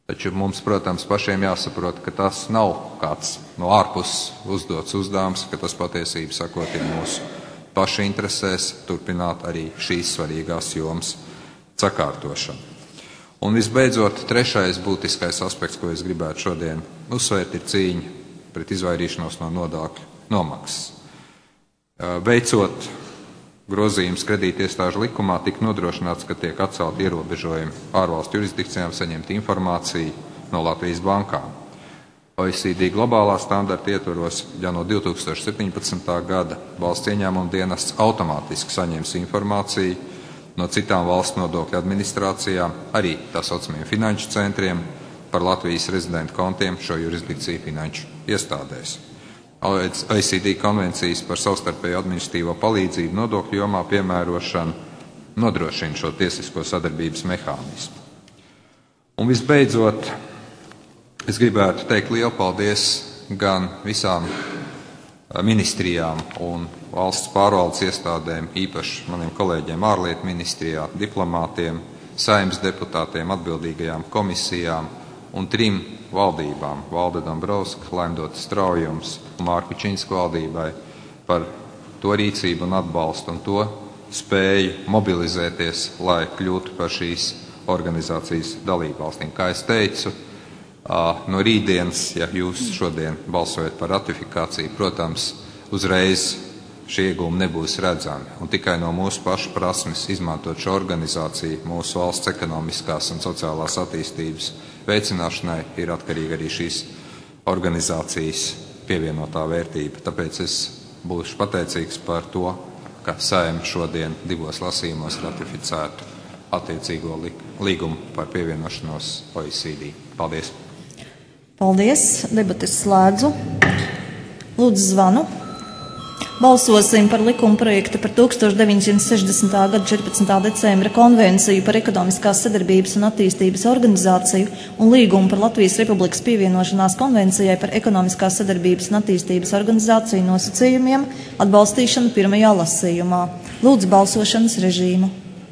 Taču mums, protams, pašiem jāsaprot, ka tas nav kāds no ārpuses uzdots uzdevums, ka tas patiesībā sakot ir mūsu pašu interesēs turpināt arī šīs svarīgās jomas sakārtošanu. Un visbeidzot, trešais būtiskais aspekts, ko es gribētu šodien uzsvērt, ir cīņa pret izvairīšanos no nodokļu nomaksas. Veicot grozījums kredītiestāžu likumā, tika nodrošināts, ka tiek atcelti ierobežojumi ārvalstu jurisdikcijām saņemt informāciju no Latvijas bankām. OECD globālā standarta ietvaros jau no 2017. gada valsts ieņēmuma dienests automātiski saņems informāciju no citām valsts nodokļu administrācijām, arī tā saucamiem finanšu centriem, par Latvijas rezidentu kontiem šo jurisdikciju finanšu iestādēs. OECD konvencijas par savstarpēju administratīvo palīdzību nodokļu jomā piemērošanu nodrošina šo tiesisko sadarbības mehānismu. Un visbeidzot, es gribētu teikt lielu paldies gan visām ministrijām un valsts pārvaldes iestādēm, īpaši maniem kolēģiem ārlietu ministrijā, diplomātiem, Saeimas deputātiem, atbildīgajām komisijām un 3 valdībām, Valde Dombrovska, Laimdota Straujums un Mārka Kučinska valdībai, par to rīcību un atbalstu un to spēju mobilizēties, lai kļūtu par šīs organizācijas dalībvalstīm. Kā es teicu, no rītdienas, ja jūs šodien balsojat par ratifikāciju, protams, uzreiz šie iegūmi nebūs redzami. Un tikai no mūsu pašu prasmes izmantot šo organizāciju mūsu valsts ekonomiskās un sociālās attīstības veicināšanai ir atkarīga arī šīs organizācijas pievienotā vērtība. Tāpēc es būšu pateicīgs par to, ka Saeima šodien 2 lasījumos ratificētu attiecīgo līgumu par pievienošanos OECD. Paldies! Paldies! Debates slēdzu. Lūdzu zvanu. Balsosim par likuma projektu par 1960. gada 14. decembra konvenciju par ekonomiskās sadarbības un attīstības organizāciju un līgumu par Latvijas Republikas pievienošanās konvencijai par ekonomiskās sadarbības un attīstības organizāciju nosacījumiem atbalstīšanu pirmajā lasījumā. Lūdzu balsošanas režīmu.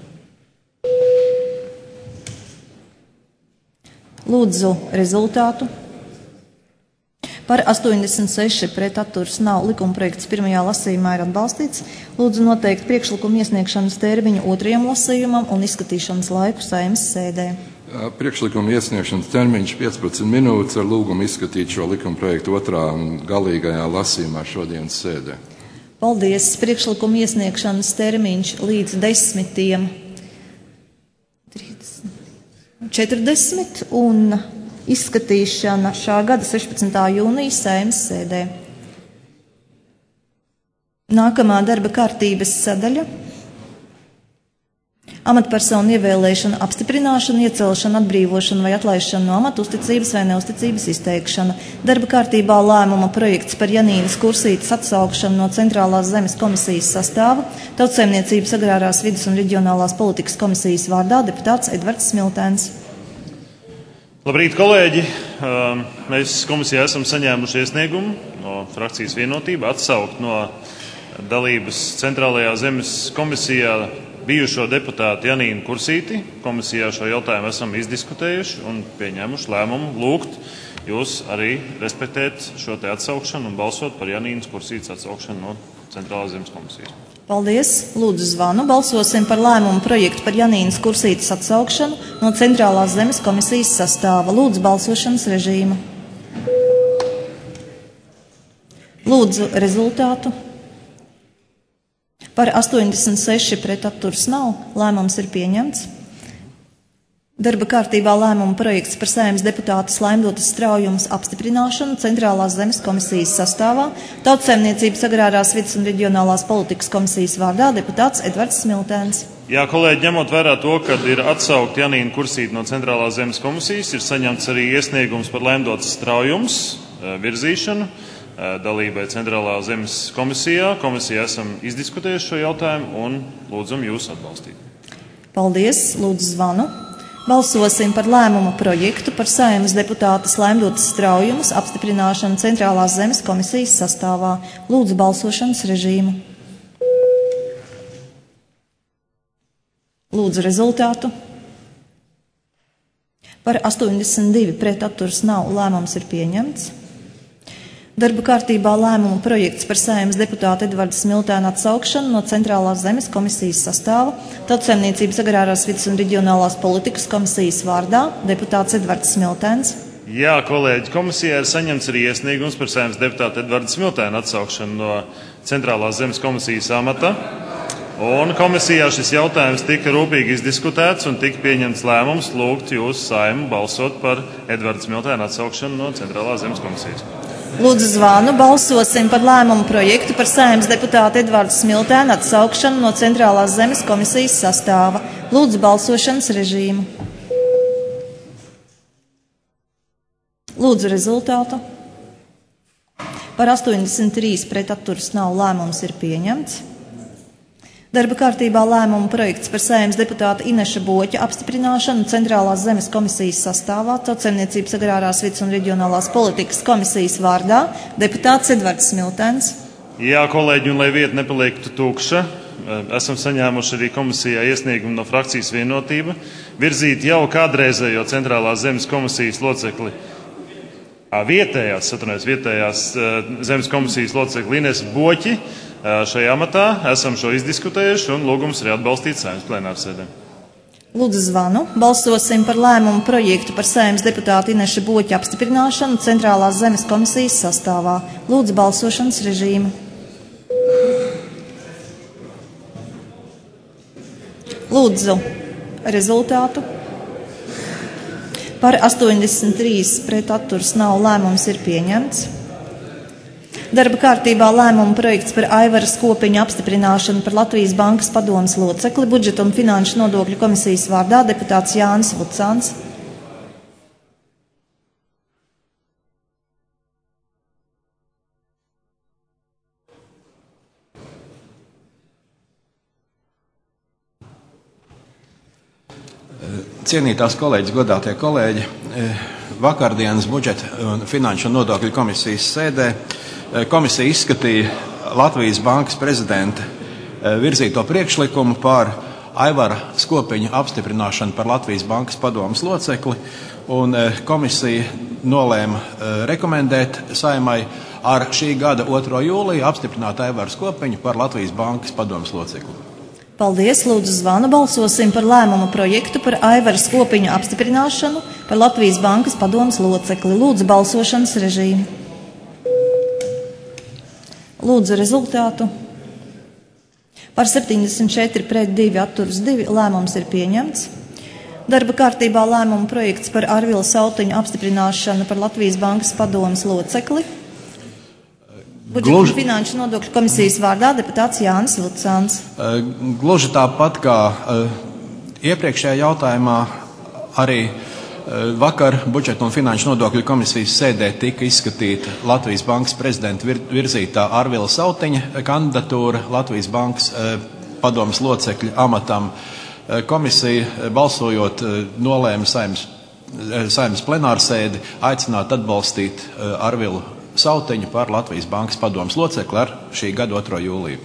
Lūdzu rezultātu. Par 86 pret atturas nav. Likuma projekts pirmajā lasījumā ir atbalstīts. Lūdzu noteikt priekšlikumu iesniegšanas termiņu 2. lasījumam un izskatīšanas laiku Saeimas sēdē. Priekšlikuma iesniegšanas termiņš 15 minūtes ar lūgumu izskatīt šo likuma projektu 2. un galīgajā lasījumā šodienas sēdē. Paldies. Priekšlikuma iesniegšanas termiņš līdz 10:40 un izskatīšana šā gada 16. jūnija Saeimas sēdē. Nākamā darba kārtības sadaļa - amatpersonu ievēlēšana, apstiprināšana, iecelšana, atbrīvošana vai atlaišana no amata, uzticības vai neuzticības izteikšana. Darba kārtībā lēmuma projekts par Janīnas Kursītes atsaukšanu no Centrālās zemes komisijas sastāva, Tautsaimniecības agrārās vides un reģionālās politikas komisijas vārdā deputāts Edvards Smiltēns. Labrīt, kolēģi! Mēs komisijā esam saņēmuši iesniegumu no frakcijas Vienotība atsaukt no dalības Centrālajā zemes komisijā bijušo deputātu Janīnu Kursīti. Komisijā šo jautājumu esam izdiskutējuši un pieņēmuši lēmumu lūgt jūs arī respektēt šo te atsaukšanu un balsot par Janīnas Kursītes atsaukšanu no Centrālās zemes komisijas. Paldies. Lūdzu zvanu. Balsosim par lēmumu projektu par Janīnas Kursītes atsaukšanu no Centrālās zemes komisijas sastāva. Lūdzu balsošanas režīmu. Lūdzu rezultātu. Par 86 pret atturas nav. Lēmums ir pieņemts. Darba kārtībā lēmuma projekts par Saeimas deputātes Laimdotas Straujumas apstiprināšanu Centrālās zemes komisijas sastāvā, Tautsaimniecības agrārās vides un reģionālās politikas komisijas vārdā deputāts Edvards Smiltēns. Jā, kolēģi, ņemot vērā to, ka ir atsaukt Janīna Kursīte no Centrālās zemes komisijas, ir saņemts arī iesniegums par Laimdotas Straujums virzīšanu dalībai Centrālā zemes komisijā. Komisijā esam izdiskutējuši šo jautājumu un lūdzam jūs atbalstīt. Paldies. Lūdzu zvanu. Balsosim par lēmumu projektu par Saeimas deputātes Laimdotas Straujumas apstiprināšanu Centrālās zemes komisijas sastāvā. Lūdzu balsošanas režīmu. Lūdzu rezultātu. Par 82 pret atturas nav, lēmums ir pieņemts. Darba kārtībā lēmuma projekts par Saeimas deputāta Edvarda Smiltēna atsaukšanu no Centrālās zemes komisijas sastāva Tautsaimniecības agrārās vides un reģionālās politikas komisijas vārdā deputāts Edvards Smiltēns. Jā, kolēģi, komisijā ir saņemts arī iesniegums par Saeimas deputāta Edvarda Smiltēna atsaukšanu no Centrālās zemes komisijas amata. Un komisijā šis jautājums tika rūpīgi izdiskutēts un tika pieņemts lēmums lūgt jūsu Saimu balsot par Edvarda Smiltēna atsaukšanu no Centrālās zemes komisijas. Lūdzu zvanu, balsosim par lēmumu projektu par Saeimas deputāta Edvarda Smiltēna atsaukšanu no Centrālās zemes komisijas sastāva. Lūdzu balsošanas režīmu. Lūdzu rezultātu. Par 83 pret atturas nav, lēmums ir pieņemts. Darba kārtībā lēmuma projekts par Saeimas deputāta Ineša Boķa apstiprināšanu Centrālās zemes komisijas sastāvā Tautsaimniecības agrārās vides un reģionālās politikas komisijas vārdā deputāts Edvards Smiltēns. Jā, kolēģi, un lai vieta nepaliktu tukša, esam saņēmuši arī komisijā iesniegumu no frakcijas Vienotība virzīt jau kādreizējo Centrālās zemes komisijas locekli, vietējās zemes komisijas locekli Inesu Boķi. Šajā amatā esam šo izdiskutējuši un lūgums arī atbalstīt Saeimas plenārsēdē. Lūdzu zvanu. Balsosim par lēmumu projektu par Saeimas deputāta Ineša Boķa apstiprināšanu Centrālās zemes komisijas sastāvā. Lūdzu balsošanas režīmu. Lūdzu rezultātu. Par 83 pret atturas nav, lēmums ir pieņemts. Darba kārtībā lēmuma projekts par Aivara Skopiņa apstiprināšanu par Latvijas Bankas padomes locekli budžeta un finanšu nodokļu komisijas vārdā deputāts Jānis Vucāns. Cienītās kolēģis, godātie kolēģi, vakardienas budžeta un finanšu nodokļu komisijas sēdē komisija izskatīja Latvijas Bankas prezidenta virzīto priekšlikumu par Aivara Skopiņa apstiprināšanu par Latvijas Bankas padomes locekli, un komisija nolēma rekomendēt Saeimai ar šī gada 2. jūliju apstiprināt Aivaru Skopiņu par Latvijas Bankas padomes locekli. Paldies, lūdzu zvanu, balsosim par lēmumu projektu par Aivara Skopiņu apstiprināšanu par Latvijas Bankas padomes locekli. Lūdzu balsošanas režīmu. Lūdzu rezultātu. Par 74 pret 2 atturas 2 lēmums ir pieņemts. Darba kārtībā lēmuma projekts par Arvila Sautiņu apstiprināšanu par Latvijas Bankas padomes locekli. Budžeta un finanšu nodokļu komisijas vārdā deputāts Jānis Vucāns. Gluži tāpat kā iepriekšējā jautājumā, arī vakar budžeta un finanšu nodokļu komisijas sēdē tika izskatīta Latvijas Bankas prezidenta virzītā Arvila Sautiņa kandidatūra Latvijas Bankas padomes locekļa amatam. Komisija balsojot nolēma Saeimas plenārsēdi aicināt atbalstīt Arvilu Sautiņu par Latvijas Bankas padomes locekli ar šī gada 2. jūliju.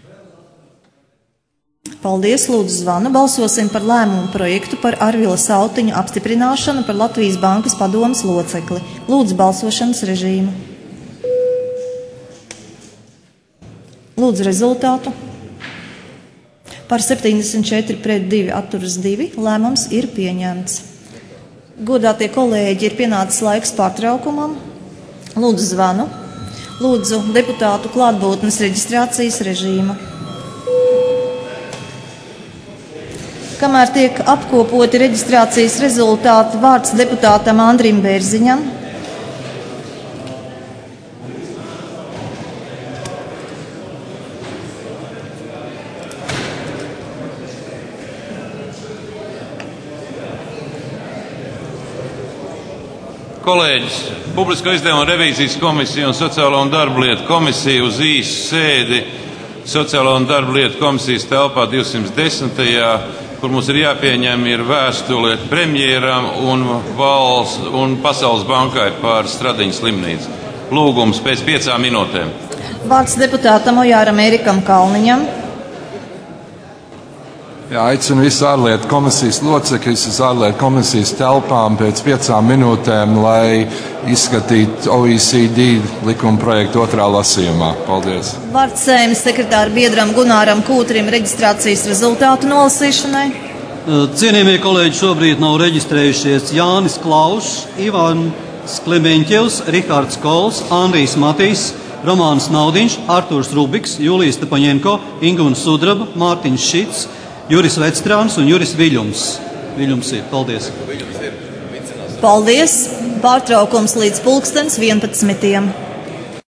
Paldies, lūdzu zvanu. Balsosim par lēmumu projektu par Arvila Sautiņu apstiprināšanu par Latvijas Bankas padomes locekli. Lūdzu balsošanas režīmu. Lūdzu rezultātu. Par 74 pret 2 atturas 2 lēmums ir pieņemts. Godātie kolēģi, ir pienācis laiks pārtraukumam. Lūdzu zvanu. Lūdzu deputātu klātbūtnes reģistrācijas režīmu. Kamēr tiek apkopoti reģistrācijas rezultāti, vārds deputātam Andrim Bērziņam. Kolēģis, Publisko izdevumu revīzijas komisija un Sociālo un darba lietu komisija uz īsu sēdi Sociālo un darba lietu komisijas telpā 210. kur mums ir jāpieņem ir vēstule premjeram un Pasaules bankai par Stradiņas slimnīcu. Lūgums pēc 5 minūtēm. Vārds deputātam Ojāram Erikam Kalniņam. Jā, aicinu visu ārlietu komisijas locekļus uz ārlietu komisijas telpām pēc 5 minūtēm, lai izskatītu OECD likuma projektu 2. lasījumā. Paldies! Vārds Saeimas sekretāra biedram Gunāram Kūtrim reģistrācijas rezultātu nolasīšanai. Cienījamie kolēģi, šobrīd nav reģistrējušies Jānis Klauss, Ivans Klemeņķevs, Rihards Kols, Andrijs Matīs, Romāns Naudiņš, Artūrs Rubiks, Julijas Stepaņenko, Ingūna Sudraba, Mārtiņš Šits, Juris Vecstrāns un Juris Viļums. Viļums ir. Paldies. Paldies. Pārtraukums līdz 11.